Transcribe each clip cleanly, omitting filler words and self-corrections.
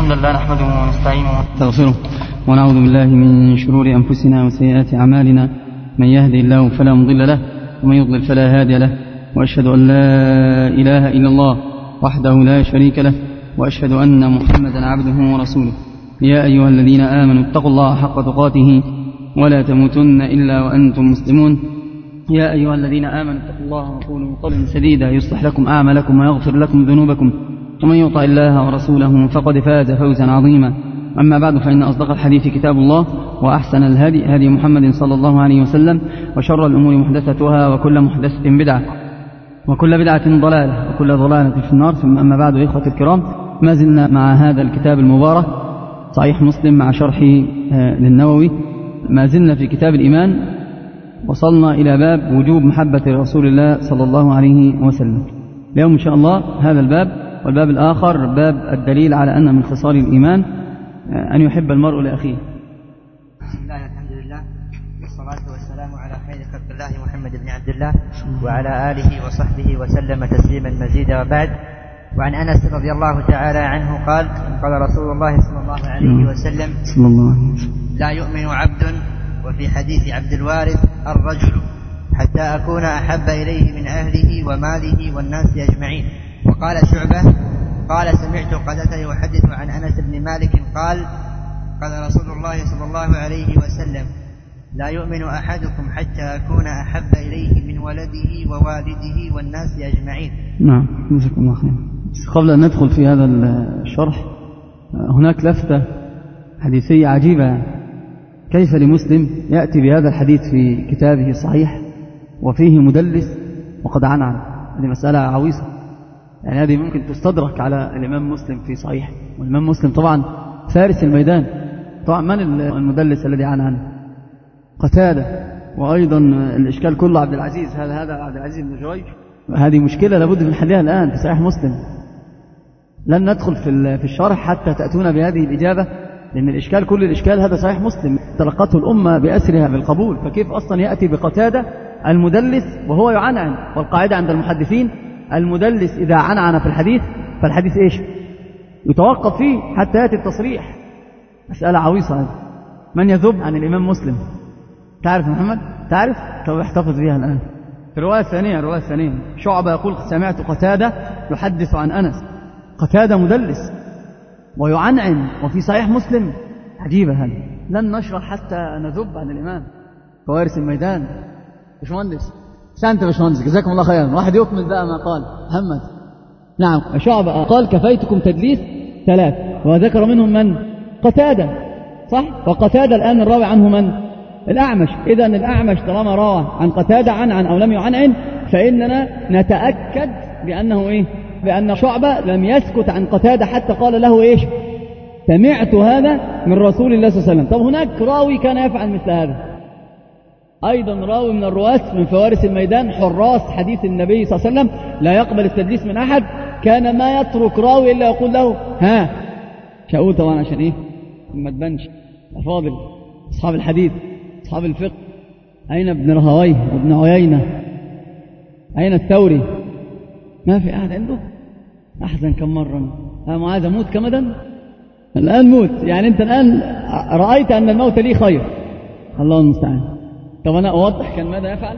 الحمد لله نحمده ونستعينه ونستغفره ونعوذ بالله من شرور أنفسنا وسيئات أعمالنا. من يهدي الله فلا مضل له ومن يضلل فلا هادي له، وأشهد أن لا إله إلا الله وحده لا شريك له، وأشهد أن محمدا عبده ورسوله. يا أيها الذين آمنوا اتقوا الله حق تقاته ولا تموتن إلا وأنتم مسلمون. يا أيها الذين آمنوا اتقوا الله وقولوا قولا سديدا يصلح لكم أعمالكم ويغفر لكم ذنوبكم، ومن يطع الله ورسوله فقد فاز فوزا عظيما. أما بعد، فإن أصدق الحديث كتاب الله، وأحسن الهدي هدي محمد صلى الله عليه وسلم، وشر الأمور محدثتها، وكل محدثة بدعة، وكل بدعة ضلالة، وكل ضلالة في النار. ثم أما بعد، إخوة الكرام، ما زلنا مع هذا الكتاب المبارك صحيح مسلم مع شرح للنووي. ما زلنا في كتاب الإيمان، وصلنا إلى باب وجوب محبة رسول الله صلى الله عليه وسلم. اليوم إن شاء الله هذا الباب، والباب الآخر باب الدليل على أن من خصال الإيمان أن يحب المرء لأخيه. بسم الله الحمد لله والصلاة والسلام على خير خلق الله محمد بن عبد الله وعلى آله وصحبه وسلم تسليما مزيدا. وبعد، وعن أنس رضي الله تعالى عنه قال: قال رسول الله صلى الله عليه وسلم: لا يؤمن عبد، وفي حديث عبد الوارث: الرجل حتى أكون أحب إليه من أهله وماله والناس أجمعين. وقال شعبة: قال سمعت قتادة يحدث عن أنس بن مالك قال: قال رسول الله صلى الله عليه وسلم: لا يؤمن أحدكم حتى أكون أحب إليه من ولده ووالده والناس أجمعين. نعم، جزاكم الله خير. قبل أن ندخل في هذا الشرح، هناك لفتة حديثية عجيبة. كيف لمسلم يأتي بهذا الحديث في كتابه الصحيح وفيه مدلس وقد عنعن؟ هذه مسألة عويصة، يعني هذه ممكن تستدرك على الإمام مسلم في صحيح. والإمام مسلم طبعا فارس الميدان. طبعا من المدلس الذي عنعن؟ قتادة. وأيضا الإشكال كله عبد العزيز، هذا عبد العزيز بن جريج. هذه مشكلة لابد من حلها الآن في صحيح مسلم. لن ندخل في الشرح حتى تأتون بهذه الإجابة، لأن الإشكال كل الإشكال هذا صحيح مسلم تلقته الأمة بأسرها بالقبول، فكيف أصلا يأتي بقتادة المدلس وهو يعنعن؟ والقاعدة عند المحدثين: المدلس إذا عنعن في الحديث فالحديث إيش؟ يتوقف فيه حتى يأتي التصريح. مسألة عويصة هذه. من يذب عن الإمام مسلم؟ تعرف محمد؟ تعرف؟ طب احتفظ بها الآن. في الرواية الثانية شعبة يقول: سمعت قتادة يحدث عن أنس. قتادة مدلس ويعنعن وفي صحيح مسلم. عجيبة هذه. لن نشرح حتى نذب عن الإمام. فوارس الميدان. باشمهندس سانت باشمهندس، جزاكم الله خيرا. واحد يكمل بقى ما قال محمد. نعم، شعبة قال: كفيتكم تدليس 3، وذكر منهم من؟ قتادة، صح؟ وقتادة الآن الراوي عنه من؟ الأعمش. إذن الأعمش طالما راى عن قتادة عنعن أو لم يعنعن، فإننا نتأكد بأنه إيه؟ بأن شعبة لم يسكت عن قتادة حتى قال له إيش؟ سمعت هذا من رسول الله صلى الله عليه وسلم. طب هناك راوي كان يفعل مثل هذا أيضا، راوي من الرواة من فوارس الميدان، حراس حديث النبي صلى الله عليه وسلم، لا يقبل التدليس من أحد. كان ما يترك راوي إلا يقول له: ها، شاول طبعا عشان إيه؟ ما تبنش. أفاضل أصحاب الحديث، أصحاب الفقه، أين ابن رهويه وابن عيينة؟ أين الثوري؟ ما في أحد عنده. أحزن كم مرة. معاذ موت كمدا، الآن موت. يعني أنت الآن رأيت أن الموت لي خير. الله المستعان. طب أنا أوضح كان ماذا يفعل؟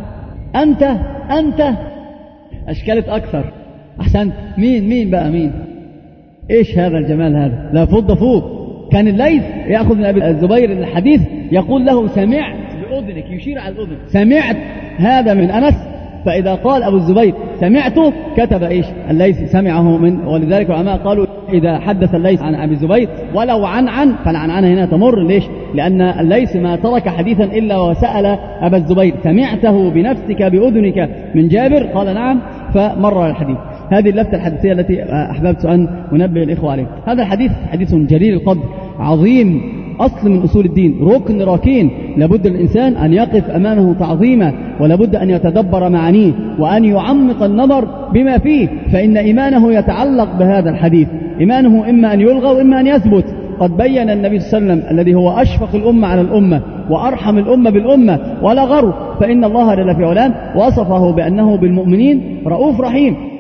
أنت أشكالت أكثر. أحسنت. مين بقى مين؟ إيش هذا الجمال هذا؟ لا فض فوق. كان الليث يأخذ من أبي الزبير الحديث، يقول له: سمعت بأذنك، يشير على الأذن، سمعت هذا من أنس. فإذا قال أبو الزبير سمعته، كتب إيش؟ الليث سمعه من. ولذلك العلماء قالوا: إذا حدث الليث عن أبي الزبير ولو عنعن، فالعنعنة هنا تمر. ليش؟ لأن الليث ما ترك حديثا إلا وسأل أبا الزبير: سمعته بنفسك بأذنك من جابر؟ قال: نعم. فمر الحديث. هذه اللفتة الحديثية التي أحببت أن أنبه الإخوة عليه. هذا الحديث حديث جليل القدر، عظيم، أصل من أصول الدين، ركن راكين. لابد الإنسان أن يقف أمامه تعظيما، ولابد أن يتدبر معانيه، وأن يعمق النظر بما فيه، فإن إيمانه يتعلق بهذا الحديث. إيمانه إما أن يلغى وإما أن يثبت. قد بين النبي صلى الله عليه وسلم الذي هو أشفق الأمة على الأمة وأرحم الأمة بالأمة ولا غرو، فإن الله جل في علاه وصفه بأنه بالمؤمنين رؤوف رحيم.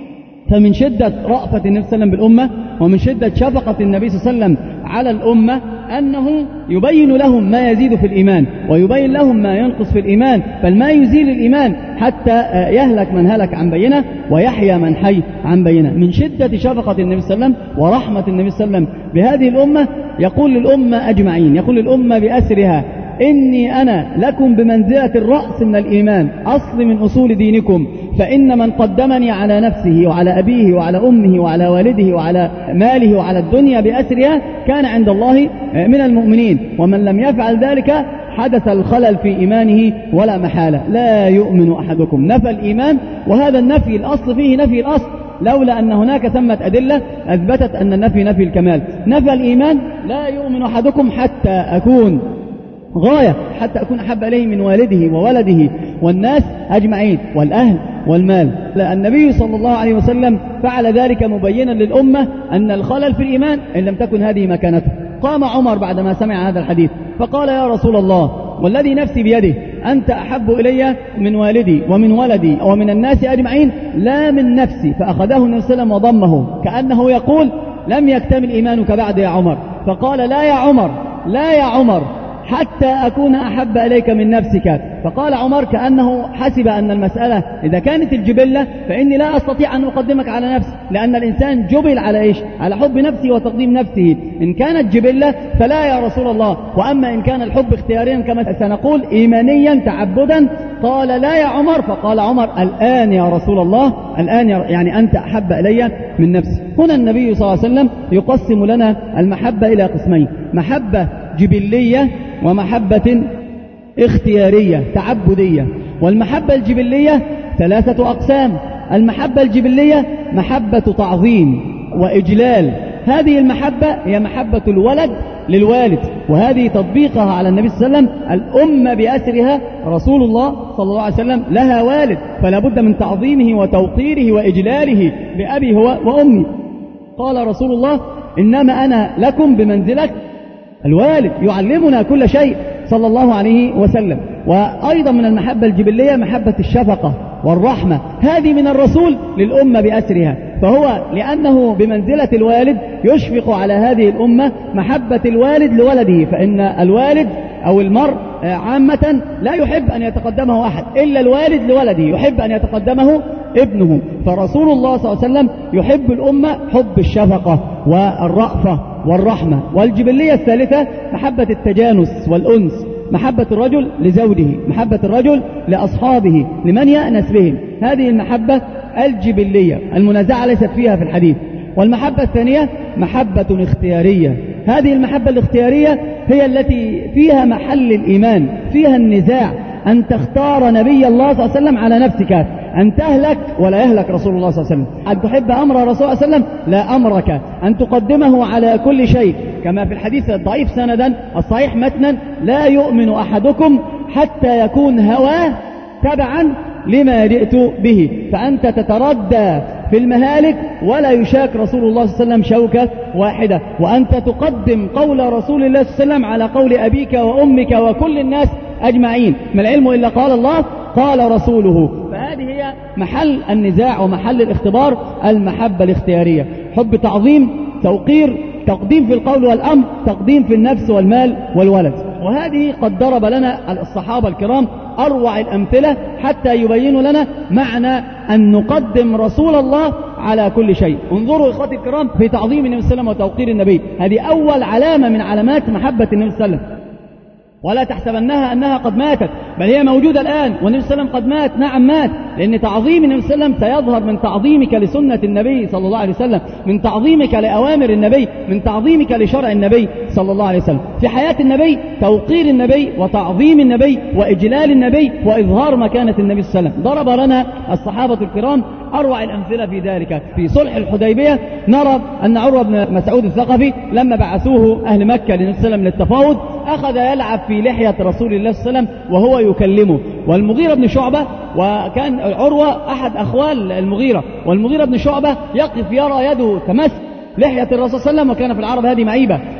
فمن شدة رأفة النبي صلى الله عليه وسلم بالأمة ومن شدة شفقة النبي صلى الله عليه وسلم على الأمة أنه يبين لهم ما يزيد في الإيمان ويبين لهم ما ينقص في الإيمان، بل ما يزيل الإيمان حتى يهلك من هلك عن بينه ويحيى من حي عن بينه. من شدة شفقة النبي صلى الله عليه وسلم ورحمة النبي صلى الله عليه وسلم بهذه الأمة يقول للأمة أجمعين، يقول للأمة بأسرها: إني أنا لكم بمنزلة الرأس من الإيمان، أصل من أصول دينكم، فإن من قدمني على نفسه وعلى أبيه وعلى أمه وعلى والده وعلى ماله وعلى الدنيا بأسرها كان عند الله من المؤمنين، ومن لم يفعل ذلك حدث الخلل في إيمانه ولا محالة. لا يؤمن أحدكم، نفى الإيمان، وهذا النفي الأصل فيه نفي الأصل، لولا أن هناك ثمة أدلة أثبتت أن النفي نفي الكمال. نفى الإيمان: لا يؤمن أحدكم حتى أكون غاية، حتى أكون أحب إليه من والده وولده والناس أجمعين والأهل والمال. النبي صلى الله عليه وسلم فعل ذلك مبينا للأمة أن الخلل في الإيمان إن لم تكن هذه مكانته. قام عمر بعدما سمع هذا الحديث فقال: يا رسول الله، والذي نفسي بيده، أنت أحب إلي من والدي ومن ولدي ومن الناس أجمعين لا من نفسي. فأخذه النبي صلى الله عليه وسلم وضمه كأنه يقول: لم يكتمل إيمانك بعد يا عمر. فقال: لا يا عمر، لا يا عمر، حتى أكون أحب إليك من نفسك. فقال عمر كأنه حسب أن المسألة إذا كانت الجبلة فإني لا أستطيع أن أقدمك على نفسي، لأن الإنسان جبل على إيش؟ على حب نفسه وتقديم نفسه. إن كانت جبلة فلا يا رسول الله، وأما إن كان الحب اختياريا كما سنقول إيمانيا تعبدا، قال: لا يا عمر. فقال عمر: الآن يا رسول الله، الآن يعني أنت أحب إلي من نفسي. هنا النبي صلى الله عليه وسلم يقسم لنا المحبة إلى قسمين: محبة جبلية ومحبة اختيارية تعبدية. والمحبة الجبلية 3 أقسام. المحبة الجبلية محبة تعظيم وإجلال، هذه المحبة هي محبة الولد للوالد، وهذه تطبيقها على النبي صلى الله عليه وسلم. الأمة بأسرها رسول الله صلى الله عليه وسلم لها والد، فلا بد من تعظيمه وتوقيره وإجلاله لأبي هو وأمي. قال رسول الله: إنما أنا لكم بمنزلة الوالد، يعلمنا كل شيء صلى الله عليه وسلم. وأيضا من المحبة الجبلية محبة الشفقة والرحمة، هذه من الرسول للأمة بأسرها، فهو لأنه بمنزلة الوالد يشفق على هذه الأمة محبة الوالد لولده، فإن الوالد أو المرء عامة لا يحب أن يتقدمه أحد إلا الوالد لولده، يحب أن يتقدمه ابنه. فرسول الله صلى الله عليه وسلم يحب الأمة حب الشفقة والرأفة والرحمة. والجبلية الثالثة محبة التجانس والأنس، محبة الرجل لزوجه، محبة الرجل لأصحابه، لمن يأنس بهم، هذه المحبة الجبلية المنازعة ليست فيها في الحديث. والمحبة الثانية محبة اختيارية، هذه المحبة الاختيارية هي التي فيها محل الإيمان، فيها النزاع، أن تختار نبي الله صلى الله عليه وسلم على نفسك، أن تهلك ولا يهلك رسول الله صلى الله عليه وسلم، أن تحب أمر رسول الله صلى الله عليه وسلم لا أمرك، أن تقدمه على كل شيء، كما في الحديث الضعيف سندا الصحيح متنا: لا يؤمن أحدكم حتى يكون هواه تبعا لما جئت به. فأنت تتردى في المهالك ولا يشاك رسول الله صلى الله عليه وسلم شوكة واحدة، وأنت تقدم قول رسول الله صلى الله عليه وسلم على قول أبيك وأمك وكل الناس أجمعين. ما العلم إلا قال الله قال رسوله. فهذه هي محل النزاع ومحل الاختبار، المحبة الاختيارية، حب تعظيم، توقير، تقديم في القول والأمر، تقديم في النفس والمال والولد. وهذه قد ضرب لنا الصحابة الكرام أروع الأمثلة حتى يبينوا لنا معنى أن نقدم رسول الله على كل شيء. انظروا إخوتي الكرام في تعظيم النبي صلى الله عليه وسلم وتوقير النبي، هذه أول علامة من علامات محبة النبي صلى الله عليه وسلم. ولا تحسبنها أنها قد ماتت، بل هي موجودة الآن، والنبي صلى الله عليه وسلم قد مات. نعم مات، لأن تعظيم النبي صلى الله عليه وسلم سيظهر من تعظيمك لسنة النبي صلى الله عليه وسلم، من تعظيمك لأوامر النبي، من تعظيمك لشرع النبي صلى الله عليه وسلم. في حياة النبي توقير النبي وتعظيم النبي وإجلال النبي وإظهار مكانة النبي صلى الله عليه وسلم. ضرب لنا الصحابة الكرام أروع الأمثلة في ذلك. في صلح الحديبية نرى أن عروة بن مسعود الثقفي لما بعثوه أهل مكة للنبي صلى الله عليه وسلم للتفاوض أخذ يلعب في لحية رسول الله صلى الله عليه وسلم وهو يكلمه. والمغيرة بن شعبة، وكان عروة أحد أخوال المغيرة، والمغيرة بن شعبة يقف يرى يده تمس لحية الرسول صلى الله عليه وسلم، وكان في العرب هذه معيبة،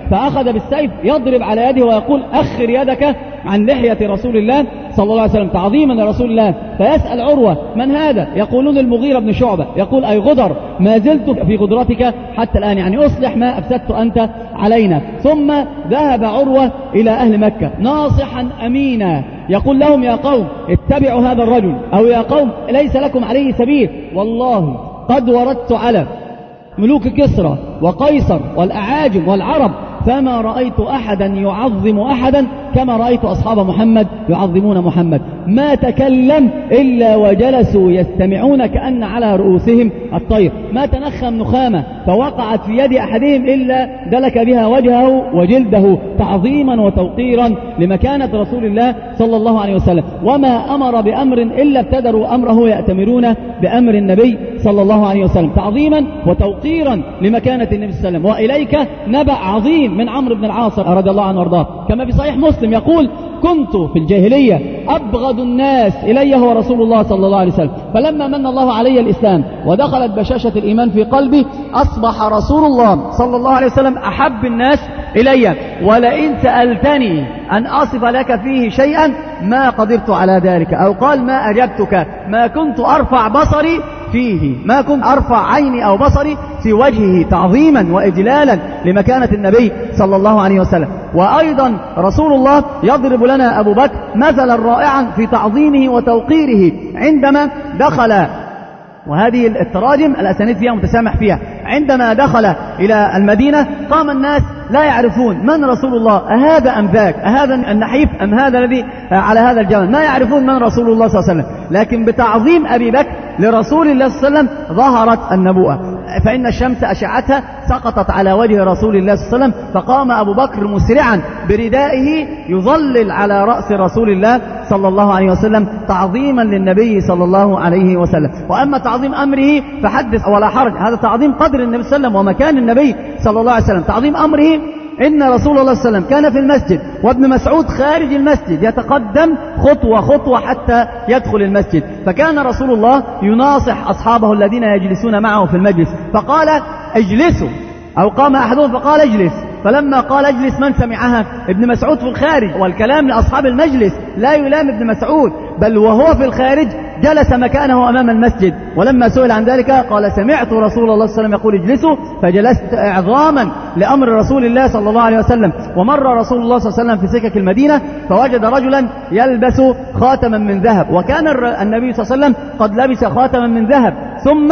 فأخذ بالسيف يضرب على يده ويقول أخر يدك عن لحية رسول الله صلى الله عليه وسلم تعظيما لرسول الله. فيسأل عروة من هذا؟ يقولون المغيرة بن شعبة. يقول أي غدر، ما زلت في غدرتك حتى الآن، يعني أصلح ما أفسدت أنت علينا. ثم ذهب عروة إلى أهل مكة ناصحا أمينا يقول لهم يا قوم اتبعوا هذا الرجل، أو يا قوم ليس لكم عليه سبيل، والله قد وردت على ملوك كسرى وقيصر والأعاجم والعرب فما رأيت أحدا يعظم أحدا كما رأيت أصحاب محمد يعظمون محمد، ما تكلم إلا وجلسوا يستمعون كأن على رؤوسهم الطير، ما تنخم نخامة فوقعت في يد أحدهم إلا دلك بها وجهه وجلده تعظيما وتوقيرا لمكانة رسول الله صلى الله عليه وسلم. وما أمر بأمر إلا ابتدروا أمره يأتمرون بأمر النبي صلى الله عليه وسلم تعظيما وتوقيرا لمكانة النبي صلى الله عليه وسلم. وإليك نبأ عظيم من عمرو بن العاص رضي الله عنه وارضاه كما في صحيح مسلم يقول كنت في الجاهلية أبغض الناس إلي هو رسول الله صلى الله عليه وسلم، فلما من الله علي الإسلام ودخلت بشاشة الإيمان في قلبي أصبح رسول الله صلى الله عليه وسلم أحب الناس إلي، ولئن سألتني أن أصف لك فيه شيئا ما قدرت على ذلك، أو قال ما أجبتك، ما كنت أرفع بصري فيه، ما كنت أرفع عيني أو بصري في وجهه تعظيما وإجلالا لمكانة النبي صلى الله عليه وسلم. وأيضا رسول الله يضرب لنا أبو بكر مثلا رائعا في تعظيمه وتوقيره عندما دخل، وهذه التراجم الأسانيد فيها متسامح فيها، عندما دخل إلى المدينة قام الناس لا يعرفون من رسول الله، أهذا أم ذاك، أهذا النحيف أم هذا الذي على هذا الجمل، ما يعرفون من رسول الله صلى الله عليه وسلم. لكن بتعظيم أبي بكر لرسول الله صلى الله عليه وسلم ظهرت النبوءة، فإن الشمس أشعتها سقطت على وجه رسول الله صلى الله عليه وسلم، فقام أبو بكر مسرعا بردائه يظلل على رأس رسول الله صلى الله عليه وسلم تعظيما للنبي صلى الله عليه وسلم. وأما تعظيم أمره فحدث ولا حرج، هذا تعظيم قدر النبي صلى الله عليه وسلم ومكان النبي صلى الله عليه وسلم. تعظيم أمره إن رسول الله صلى الله عليه وسلم كان في المسجد وابن مسعود خارج المسجد يتقدم خطوة خطوة حتى يدخل المسجد، فكان رسول الله يناصح أصحابه الذين يجلسون معه في المجلس فقال اجلسوا، أو قام أحدهم فقال اجلس، فلما قال اجلس من سمعها؟ ابن مسعود في الخارج، والكلام لأصحاب المجلس لا يلام ابن مسعود، بل وهو في الخارج جلس مكانه أمام المسجد. ولما سئل عن ذلك قال سمعت رسول الله صلى الله عليه وسلم يقول اجلسوا، فجلست إعظاما لأمر رسول الله صلى الله عليه وسلم. ومر رسول الله صلى الله عليه وسلم في سكك المدينة فوجد رجلا يلبس خاتما من ذهب، وكان النبي صلى الله عليه وسلم قد لبس خاتما من ذهب ثم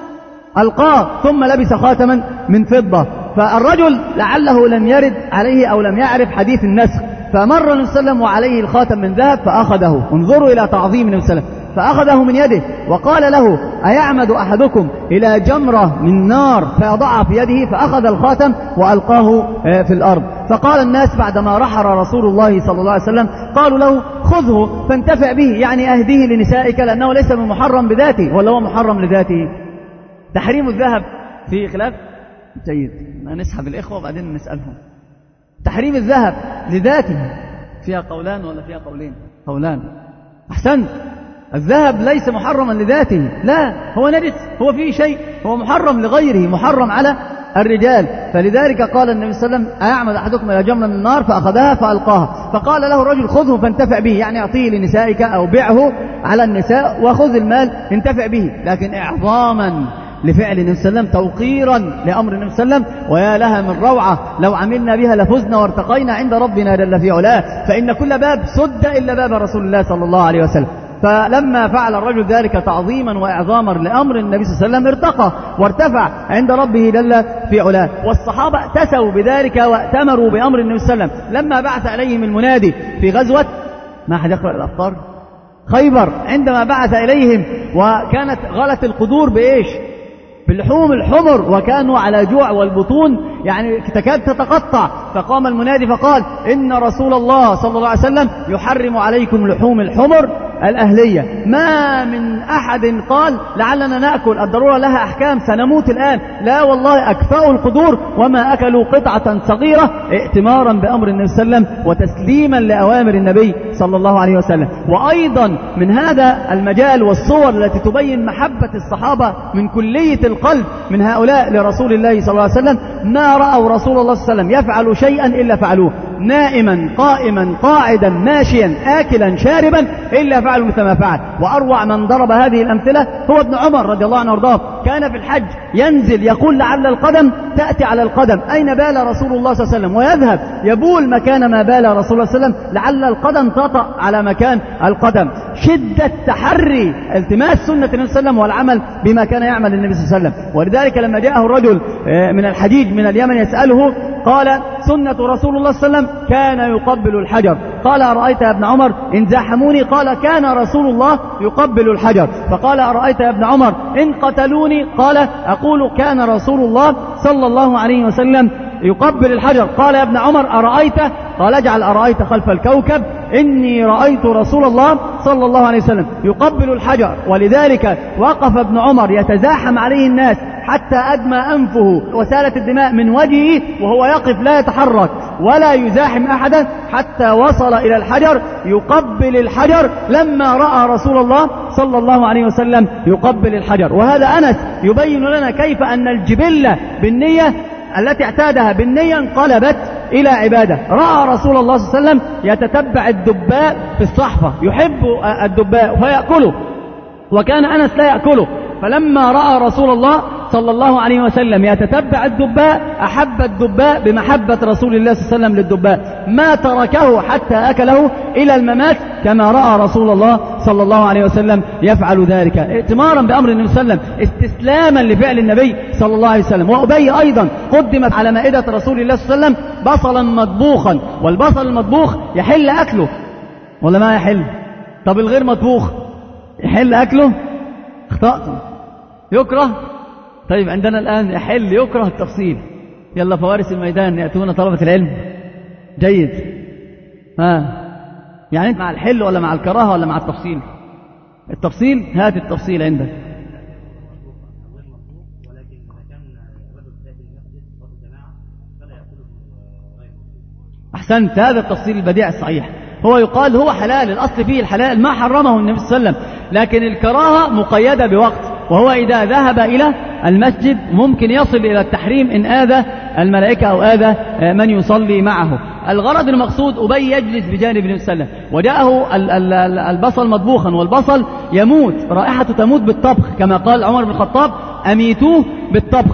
ألقاه ثم لبس خاتما من فضة، فالرجل لعله لم يرد عليه أو لم يعرف حديث النسخ، فمر النبي صلى الله عليه وسلم وعليه الخاتم من ذهب فأخذه، انظروا إلى تعظيم النبي صلى الله عليه وسلم، فأخذه من يده وقال له أيعمد أحدكم إلى جمرة من نار فيضعها في يده؟ فأخذ الخاتم وألقاه في الأرض. فقال الناس بعدما رحل رسول الله صلى الله عليه وسلم قالوا له خذه فانتفع به، يعني أهديه لنسائك لأنه ليس من محرم بذاته، ولا هو محرم لذاته. تحريم الذهب في خلاف جيد، نسحب الإخوة وبعدين نسألهم. تحريم الذهب لذاته فيها قولان ولا فيها قولين؟ قولان. أحسن، الذهب ليس محرما لذاته، لا هو نجس، هو فيه شيء، هو محرم لغيره، محرم على الرجال. فلذلك قال النبي صلى الله عليه وسلم أيعمد أحدكم إلى جمرة من النار فأخذها فألقاها، فقال له الرجل خذه فانتفع به، يعني أعطيه لنسائك أو بيعه على النساء وخذ المال انتفع به، لكن إعظاما لفعل النبي صلى الله عليه وسلم، توقيرا لأمر النبي صلى الله عليه وسلم. ويا لها من روعة لو عملنا بها لفزنا وارتقينا عند ربنا جل في علاه، فإن كل باب سد إلا باب رسول الله صلى الله عليه وسلم. فلما فعل الرجل ذلك تعظيما وإعظاما لأمر النبي صلى الله عليه وسلم ارتقى وارتفع عند ربه جل في علاه. والصحابة اتسوا بذلك واتمروا بأمر النبي صلى الله عليه وسلم لما بعث إليهم المنادي في غزوة، ما أحد يقرأ الأفكار، خيبر، عندما بعث إليهم وكانت غلت القدور بإيش؟ باللحوم الحمر، وكانوا على جوع والبطون يعني تكاد تتقطع، فقام المنادي فقال إن رسول الله صلى الله عليه وسلم يحرم عليكم لحوم الحمر الأهلية. ما من أحد قال لعلنا نأكل، الضرورة لها أحكام، سنموت الآن. لا والله، أكفأوا القدور وما أكلوا قطعة صغيرة، ائتمارا بأمر النبي صلى الله عليه وسلم وتسليما لأوامر النبي صلى الله عليه وسلم. وأيضا من هذا المجال والصور التي تبين محبة الصحابة من كلية القلب من هؤلاء لرسول الله صلى الله عليه وسلم، ما رأوا رسول الله صلى الله عليه وسلم يفعل شيئا إلا فعلوه، نائما قائما قاعدا ماشيا آكلا شاربا إلا فعلوا مثل ما فعل. وأروع من ضرب هذه الأمثلة هو ابن عمر رضي الله عنه وارضاه. كان في الحج ينزل يقول لعل القدم تأتي على القدم، أين بال رسول الله صلى الله عليه وسلم، ويذهب يبول مكان ما بال رسول الله صلى الله عليه وسلم لعل القدم تطأ على مكان القدم. شدة تحري التماس سنة النبي صلى الله عليه وسلم والعمل بما كان يعمل النبي صلى الله عليه وسلم. ولذلك لما جاءه الرجل من الحجيج من اليمن يسأله قال سنة رسول الله صلى الله عليه وسلم كان يقبل الحجر. قال أرأيت يا ابن عمر إن زاحموني؟ قال كان رسول الله يقبل الحجر. فقال أرأيت يا ابن عمر إن قتلوني؟ قال أقول كان رسول الله صلى الله عليه وسلم يقبل الحجر. قال يا ابن عمر أرأيت؟ قال اجعل أرأيت خلف الكوكب، إني رأيت رسول الله صلى الله عليه وسلم يقبل الحجر. ولذلك وقف ابن عمر يتزاحم عليه الناس حتى أدمى أنفه وسالت الدماء من وجهه وهو يقف لا يتحرك ولا يزاحم أحدا حتى وصل إلى الحجر يقبل الحجر لما رأى رسول الله صلى الله عليه وسلم يقبل الحجر. وهذا أنس يبين لنا كيف أن الجبلة بالنية التي اعتادها بالنية انقلبت إلى عبادة. رأى رسول الله صلى الله عليه وسلم يتتبع الدباء في الصحفة، يحب الدباء فيأكله، وكان أنس لا يأكله. فلما رأى رسول الله صلى الله عليه وسلم يتتبع الدباء أحب الدباء بمحبة رسول الله صلى الله عليه وسلم للدباء، ما تركه حتى أكله إلى الممات كما رأى رسول الله صلى الله عليه وسلم يفعل ذلك، ائتمارا بأمر النبي صلى الله عليه وسلم، استسلاما لفعل النبي صلى الله عليه وسلم. وأبي أيضا قدمت على مائدة رسول الله صلى الله عليه وسلم بصلا مطبوخا، والبصل المطبوخ يحل أكله ولا ما يحل؟ طب الغير مطبوخ يحل أكله؟ اخطأتم، يكره. طيب عندنا الآن يحل يكره التفصيل. يلا فوارس الميدان يأتون طلبة العلم. جيد. يعني انت مع الحل ولا مع الكراهة ولا مع التفصيل؟ التفصيل، هات التفصيل عندك. أحسنت، هذا التفصيل البديع الصحيح. هو يقال هو حلال، الأصل فيه الحلال ما حرمه النبي صلى الله عليه وسلم، لكن الكراهة مقيدة بوقت، وهو إذا ذهب إلى المسجد ممكن يصل إلى التحريم إن آذى الملائكة أو آذى من يصلي معه. الغرض المقصود أبي يجلس بجانب النبي صلى الله عليه وسلم وجاءه البصل مطبوخا، والبصل يموت، رائحته تموت بالطبخ كما قال عمر بن الخطاب أميتوه بالطبخ.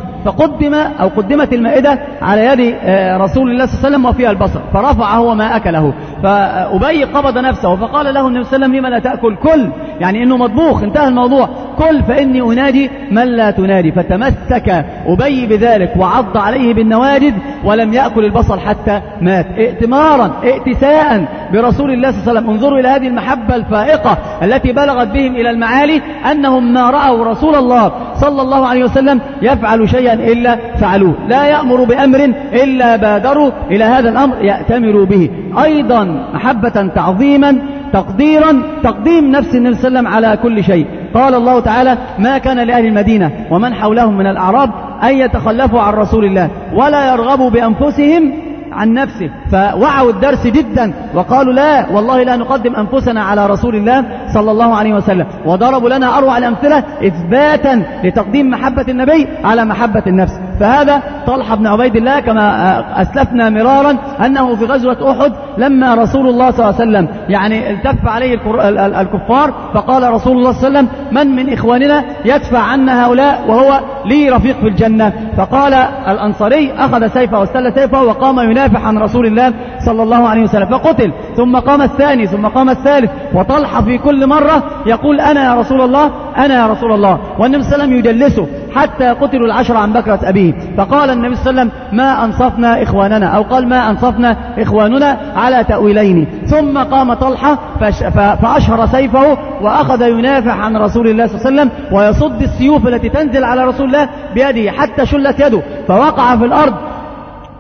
قدمت المائدة على يد رسول الله صلى الله عليه وسلم وفيها البصل، فرفعه وما أكله. فأبي قبض نفسه فقال له النبي صلى الله عليه وسلم لما لا تأكل؟ كل، يعني إنه مطبوخ، انتهى الموضوع، كل فإني أنادي من لا تنادي. فتمسك أبي بذلك وعض عليه بالنواجذ ولم يأكل البصل حتى مات، ائتمارا ائتساء برسول الله صلى الله عليه وسلم. انظروا إلى هذه المحبة الفائقة التي بلغت بهم إلى المعالي أنهم ما رأوا رسول الله صلى الله عليه وسلم يفعل شيئا إلا فعلوه، لا يأمر بأمر إلا بادروا إلى هذا الأمر يأتمروا به. أيضا محبة تعظيما تقديرا، تقديم نفس النبي صلى الله عليه وسلم على كل شيء. قال الله تعالى ما كان لأهل المدينة ومن حولهم من الأعراب أن يتخلفوا عن رسول الله ولا يرغبوا بأنفسهم عن نفسه، فوعوا الدرس جدا وقالوا لا والله لا نقدم أنفسنا على رسول الله صلى الله عليه وسلم، وضربوا لنا أروع الأمثلة إثباتا لتقديم محبة النبي على محبة النفس. فهذا طلحة بن عبيد الله كما أسلفنا مرارا أنه في غزوة أحد لما رسول الله صلى الله عليه وسلم يعني التف عليه الكفار، فقال رسول الله صلى الله عليه وسلم من إخواننا يدفع عنا هؤلاء وهو لي رفيق في الجنة؟ فقال الأنصاري أخذ سيفه واستل سيفه وقام ينافح عن رسول الله صلى الله عليه وسلم فقتل، ثم قام الثاني ثم قام الثالث، وطلحة في كل مرة يقول أنا يا رسول الله أنا يا رسول الله، والنبي صلى الله عليه وسلم يجلسه حتى قتلوا العشر عن بكرة أبيه. فقال النبي صلى الله عليه وسلم ما أنصفنا إخواننا، أو قال ما أنصفنا إخواننا على تأويلين. ثم قام طلحة فأشهر سيفه وأخذ ينافح عن رسول الله صلى الله عليه وسلم ويصد السيوف التي تنزل على رسول الله بيده حتى شلت يده فوقع في الأرض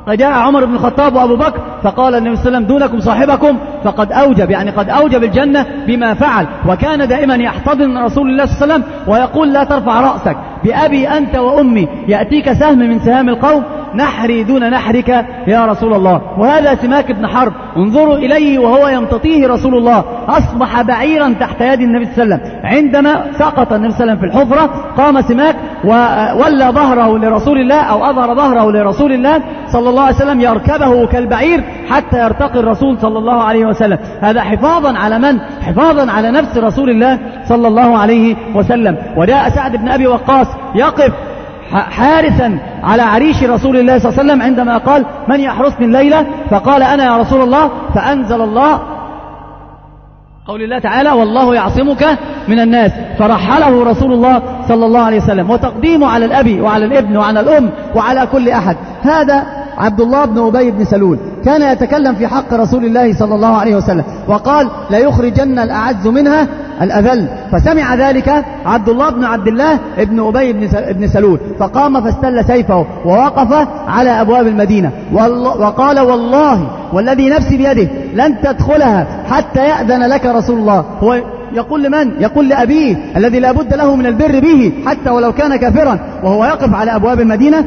فجاء عمر بن الخطاب وأبو بكر فقال النبي صلى الله عليه وسلم دونكم صاحبكم فقد أوجب، يعني قد أوجب الجنة بما فعل. وكان دائما يحتضن رسول الله صلى الله عليه وسلم ويقول لا ترفع رأسك، بأبي أنت وأمي يأتيك سهم من سهام القوم نحري دون نحرك يا رسول الله. وهذا سماك بن حرب، انظروا إليه وهو يمتطيه رسول الله، أصبح بعيرا تحت يد النبي صلى الله عليه وسلم. عندما سقط النبي صلى الله عليه وسلم في الحفرة قام سماك وولى ظهره لرسول الله أو أظهر ظهره لرسول الله صلى الله عليه وسلم يركبه كالبعير حتى يرتقي الرسول صلى الله عليه وسلم. هذا حفاظا على من؟ حفاظا على نفس رسول الله صلى الله عليه وسلم. وجاء سعد بن أبي وقاص يقف حارسا على عريش رسول الله صلى الله عليه وسلم عندما قال من يحرسني الليلة؟ فقال أنا يا رسول الله. فأنزل الله قول الله تعالى والله يعصمك من الناس، فرحله رسول الله صلى الله عليه وسلم. وتقديمه على الأب وعلى الابن وعلى الأم وعلى كل أحد. هذا عبد الله بن أبي بن سلول كان يتكلم في حق رسول الله صلى الله عليه وسلم وقال لا يخرجن الأعز منها الأذل. فسمع ذلك عبد الله بن عبد الله بن أبي بن سلول فقام فاستل سيفه ووقف على أبواب المدينة وقال والله والذي نفسي بيده لن تدخلها حتى يأذن لك رسول الله. هو يقول لمن؟ يقول لأبيه الذي لا بد له من البر به حتى ولو كان كافرا، وهو يقف على أبواب المدينة